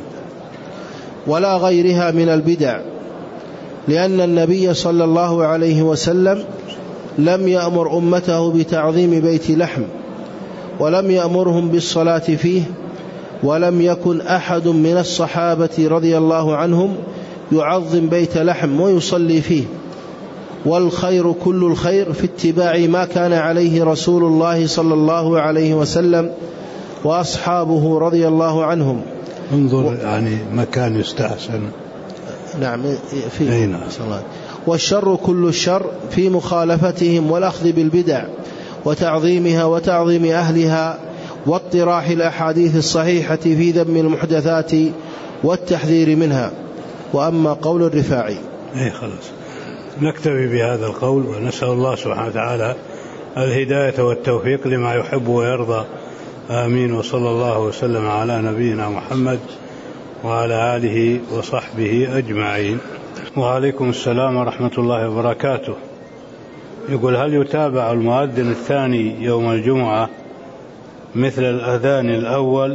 ولا غيرها من البدع، لأن النبي صلى الله عليه وسلم لم يأمر أمته بتعظيم بيت لحم، ولم يأمرهم بالصلاة فيه، ولم يكن أحد من الصحابة رضي الله عنهم يعظم بيت لحم ويصلي فيه. والخير كل الخير في اتباع ما كان عليه رسول الله صلى الله عليه وسلم وأصحابه رضي الله عنهم. انظر و... يعني مكان يستحسن. نعم فيه. والشر كل الشر في مخالفتهم والأخذ بالبدع وتعظيمها وتعظيم أهلها واطراح الأحاديث الصحيحة في ذم المحدثات والتحذير منها. وأما قول الرفاعي. اي خلاص نكتفي بهذا القول، ونسأل الله سبحانه وتعالى الهداية والتوفيق لما يحب ويرضى. آمين. وصلى الله وسلم على نبينا محمد وعلى آله وصحبه أجمعين. وعليكم السلام ورحمة الله وبركاته. يقول: هل يتابع المؤذن الثاني يوم الجمعة مثل الأذان الأول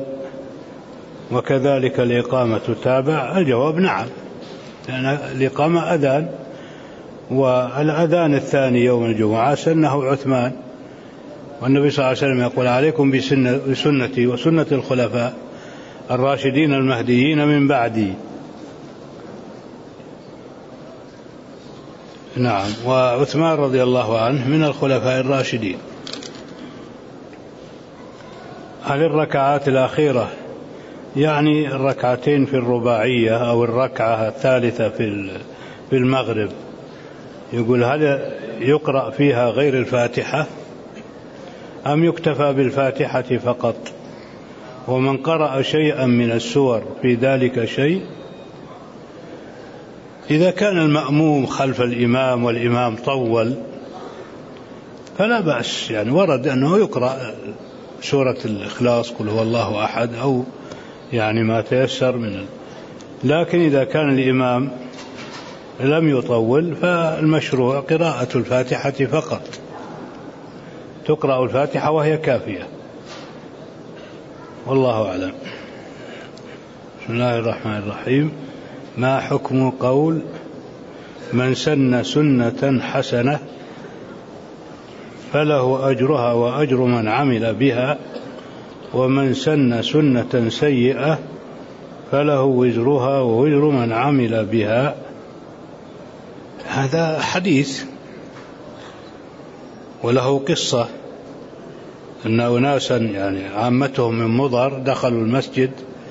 وكذلك الإقامة تتابع؟ الجواب نعم، لأن الإقامة أذان، والأذان الثاني يوم الجمعة سنه عثمان، والنبي صلى الله عليه وسلم يقول: عليكم بسنتي وسنة الخلفاء الراشدين المهديين من بعدي. نعم. وعثمان رضي الله عنه من الخلفاء الراشدين. هل الركعات الأخيرة يعني الركعتين في الرباعية أو الركعة الثالثة في المغرب، يقول هل يقرأ فيها غير الفاتحة أم يكتفى بالفاتحة فقط؟ ومن قرأ شيئا من السور في ذلك شيء، إذا كان المأموم خلف الإمام والإمام طول فلا بأس، يعني ورد أنه يقرأ سورة الإخلاص قل هو الله أحد أو يعني ما تيسر من. لكن إذا كان الإمام لم يطول فالمشروع قراءة الفاتحة فقط، تقرأ الفاتحة وهي كافية، والله أعلم. بسم الله الرحمن الرحيم. ما حكم قول من سن سنة حسنة فله أجرها وأجر من عمل بها، ومن سن سنة سيئة فله وزرها ووزر من عمل بها؟ هذا حديث وله قصة، أن أناسا يعني عامتهم من مضر دخلوا المسجد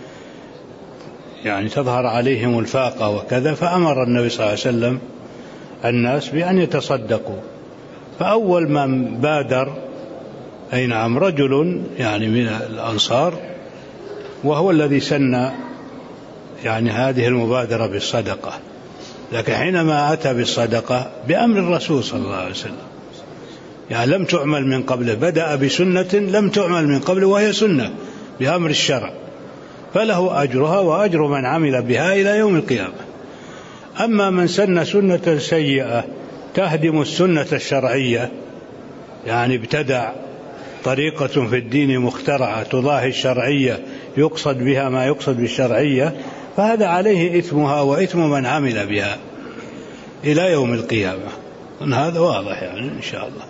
يعني تظهر عليهم الفاقة وكذا، فأمر النبي صلى الله عليه وسلم الناس بأن يتصدقوا، فأول من بادر أي نعم رجل يعني من الأنصار، وهو الذي سن يعني هذه المبادرة بالصدقة. لكن حينما أتى بالصدقة بأمر الرسول صلى الله عليه وسلم، يعني لم تعمل من قبل، بدأ بسنة لم تعمل من قبل وهي سنة بأمر الشرع، فله أجرها وأجر من عمل بها إلى يوم القيامة. أما من سن سنة سيئة تهدم السنة الشرعية، يعني ابتدع طريقة في الدين مخترعة تضاهي الشرعية يقصد بها ما يقصد بالشرعية، فهذا عليه إثمها وإثم من عمل بها إلى يوم القيامة. هذا واضح يعني إن شاء الله.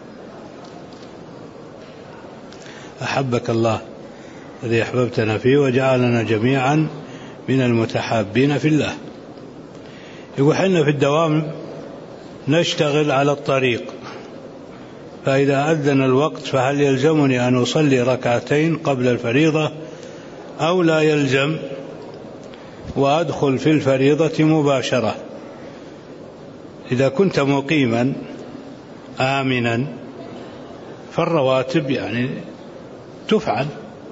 أحبك الله الذي أحببتنا فيه وجعلنا جميعا من المتحابين في الله. يقول حنا في الدوام نشتغل على الطريق، فإذا أذن الوقت فهل يلزمني أن أصلي ركعتين قبل الفريضة أو لا يلزم وأدخل في الفريضة مباشرة؟ إذا كنت مقيما آمنا فالرواتب يعني تفعل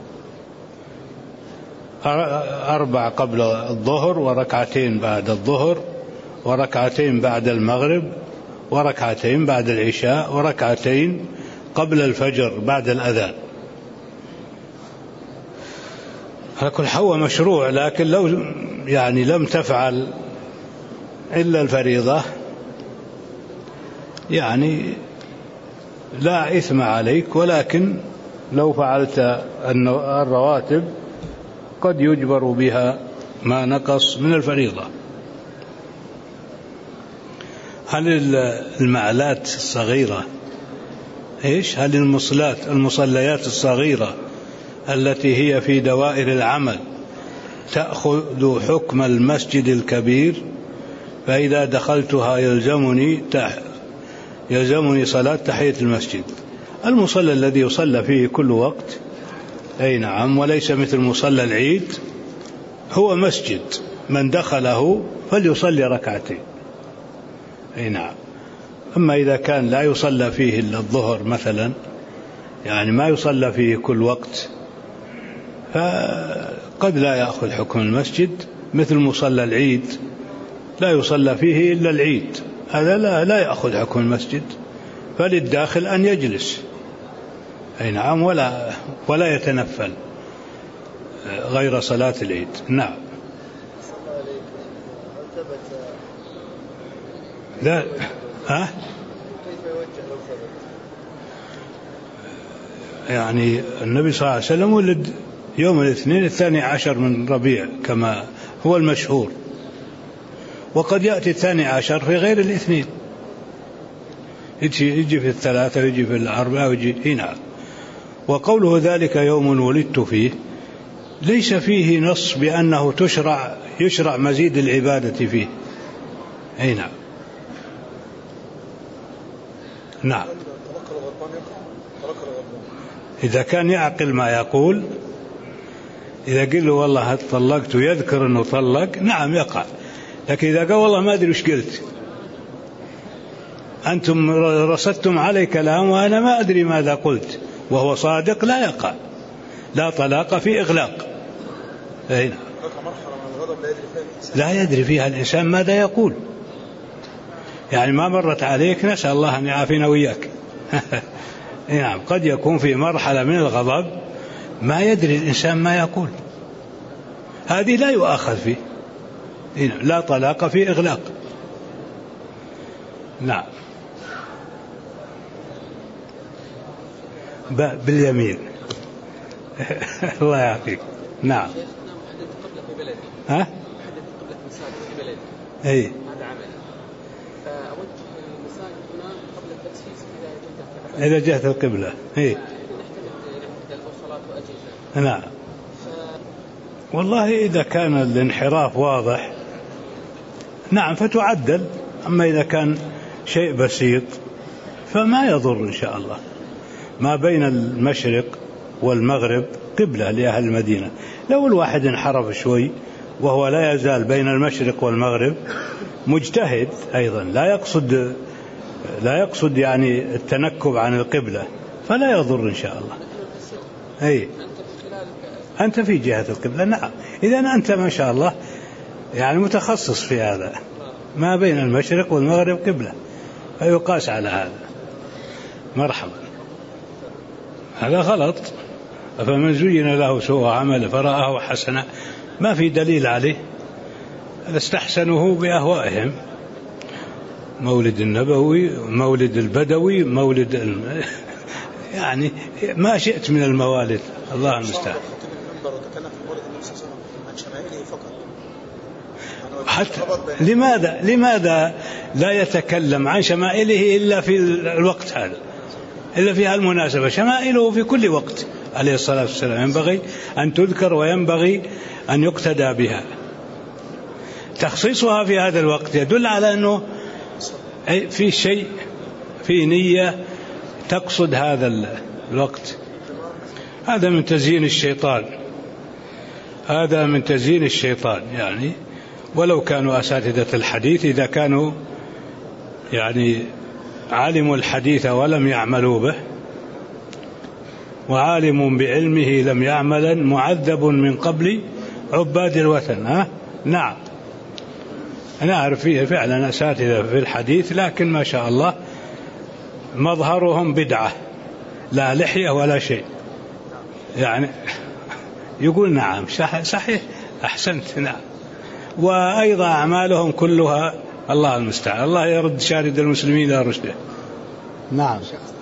أربع قبل الظهر وركعتين بعد الظهر وركعتين بعد المغرب وركعتين بعد العشاء وركعتين قبل الفجر بعد الأذان. كل هو مشروع، لكن لو يعني لم تفعل إلا الفريضة يعني لا إثم عليك، ولكن لو فعلت الرواتب قد يجبر بها ما نقص من الفريضة. هل المعلات الصغيرة إيش هل المصلات المصليات الصغيرة التي هي في دوائر العمل تأخذ حكم المسجد الكبير؟ فإذا دخلتها يلزمني يلزمني صلاة تحية المسجد. المصلى الذي يصلى فيه كل وقت أي نعم، وليس مثل مصلى العيد، هو مسجد من دخله فليصلي ركعتين أي نعم. أما إذا كان لا يصلى فيه إلا الظهر مثلا، يعني ما يصلى فيه كل وقت، فقد لا يأخذ حكم المسجد، مثل مصلى العيد لا يصلى فيه إلا العيد، هذا لا, لا يأخذ حكم المسجد، فللداخل أن يجلس أي نعم ولا, ولا يتنفل غير صلاة العيد. نعم. لا ها يعني النبي صلى الله عليه وسلم ولد يوم الاثنين الثاني عشر من ربيع كما هو المشهور، وقد يأتي الثاني عشر في غير الاثنين، يجي في الثلاثة ويجي في الأربعة ويجي هنا. وقوله ذلك يوم ولدت فيه ليس فيه نص بأنه تشرع يشرع مزيد العبادة فيه. أي نعم. نعم. إذا كان يعقل ما يقول، إذا قل له والله طلقت ويذكر أنه طلق، نعم يقع. لكن إذا قال والله ما أدري وش قلت، أنتم رصدتم علي كلام وأنا ما أدري ماذا قلت، وهو صادق، لا يقع، لا طلاق في إغلاق. هنا لا يدري فيها الإنسان ماذا يقول، يعني ما مرت عليك، نسأل الله أن يعافينا وإياك. نعم، قد يكون في مرحلة من الغضب ما يدري الإنسان ما يقول، هذه لا يؤاخذ فيه، لا طلاق في إغلاق. نعم باليمين. الله يعافيك. نعم. ها؟ اي. هذا عمل. فأوجه المساجد هنا قبل التأسيس إذا جهة القبلة. اي. نعم. والله إذا كان الانحراف واضح نعم فتعدل، أما إذا كان شيء بسيط فما يضر إن شاء الله. ما بين المشرق والمغرب قبلة لأهل المدينة. لو الواحد انحرف شوي وهو لا يزال بين المشرق والمغرب مجتهد أيضا، لا يقصد لا يقصد يعني التنكب عن القبلة، فلا يضر إن شاء الله. أي أنت في جهة القبلة. نعم. إذا أنت ما شاء الله يعني متخصص في هذا. ما بين المشرق والمغرب قبلة فيقاس على هذا. مرحبا. هذا غلط. فمن زين له سوء عمل فرآه حسنا ما في دليل عليه، استحسنوه بأهوائهم. مولد النبوي، مولد البدوي، مولد الم... يعني ما شئت من الموالد. الله المستعان. حتى لماذا لماذا لا يتكلم عن شمائله إلا في الوقت هذا، إلا في هالمناسبة؟ شمائله في كل وقت عليه الصلاة والسلام ينبغي أن تذكر وينبغي أن يقتدى بها. تخصيصها في هذا الوقت يدل على أنه في شيء، في نية تقصد هذا الوقت. هذا من تزيين الشيطان، هذا من تزيين الشيطان. يعني ولو كانوا أساتذة الحديث إذا كانوا يعني علموا الحديث ولم يعملوا به، وعالم بعلمه لم يعمل معذب من قبل عباد الوثن. ها؟ نعم. أنا أعرف فيه فعلا أساتذة في الحديث لكن ما شاء الله مظهرهم بدعة، لا لحية ولا شيء. يعني يقول نعم صحيح أحسنت. نعم. وأيضا أعمالهم كلها الله المستعان. الله يرد شارد المسلمين إلى رشده. نعم.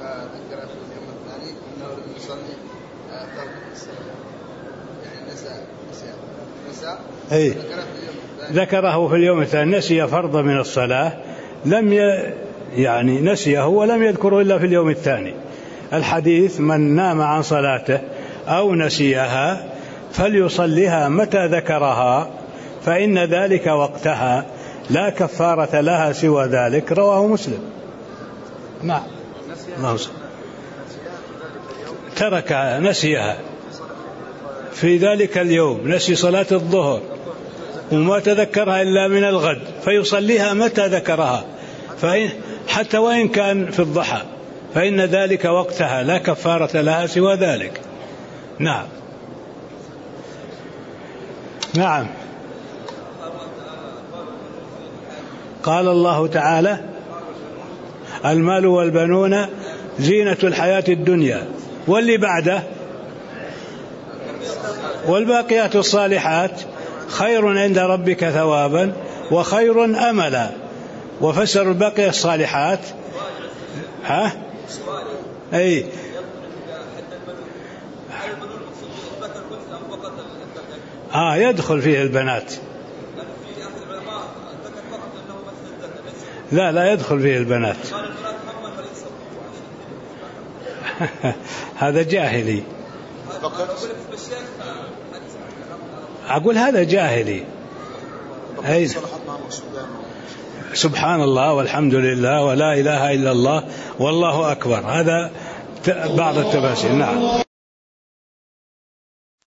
أي ذكره في اليوم الثاني. نسي فرض من الصلاة لم ي... يعني نسيه ولم يذكره إلا في اليوم الثاني. الحديث من نام عن صلاته أو نسيها فليصليها متى ذكرها فإن ذلك وقتها لا كفارة لها سوى ذلك. رواه مسلم. نعم. ترك نسيها في ذلك اليوم، نسي صلاة الظهر وما تذكرها إلا من الغد فيصليها متى ذكرها، فإن حتى وإن كان في الضحى فإن ذلك وقتها لا كفارة لها سوى ذلك. نعم. نعم. قال الله تعالى المال والبنون زينة الحياة الدنيا، واللي بعده والباقيات الصالحات خير عند ربك ثوابا وخير أملا. وفسر الباقيات الصالحات ها أي آه يدخل فيه البنات. لا لا يدخل فيه البنات. هذا جاهلي. أقول هذا جاهلي. أي سبحان الله والحمد لله ولا إله إلا الله والله أكبر. هذا بعض التفاسير. نعم.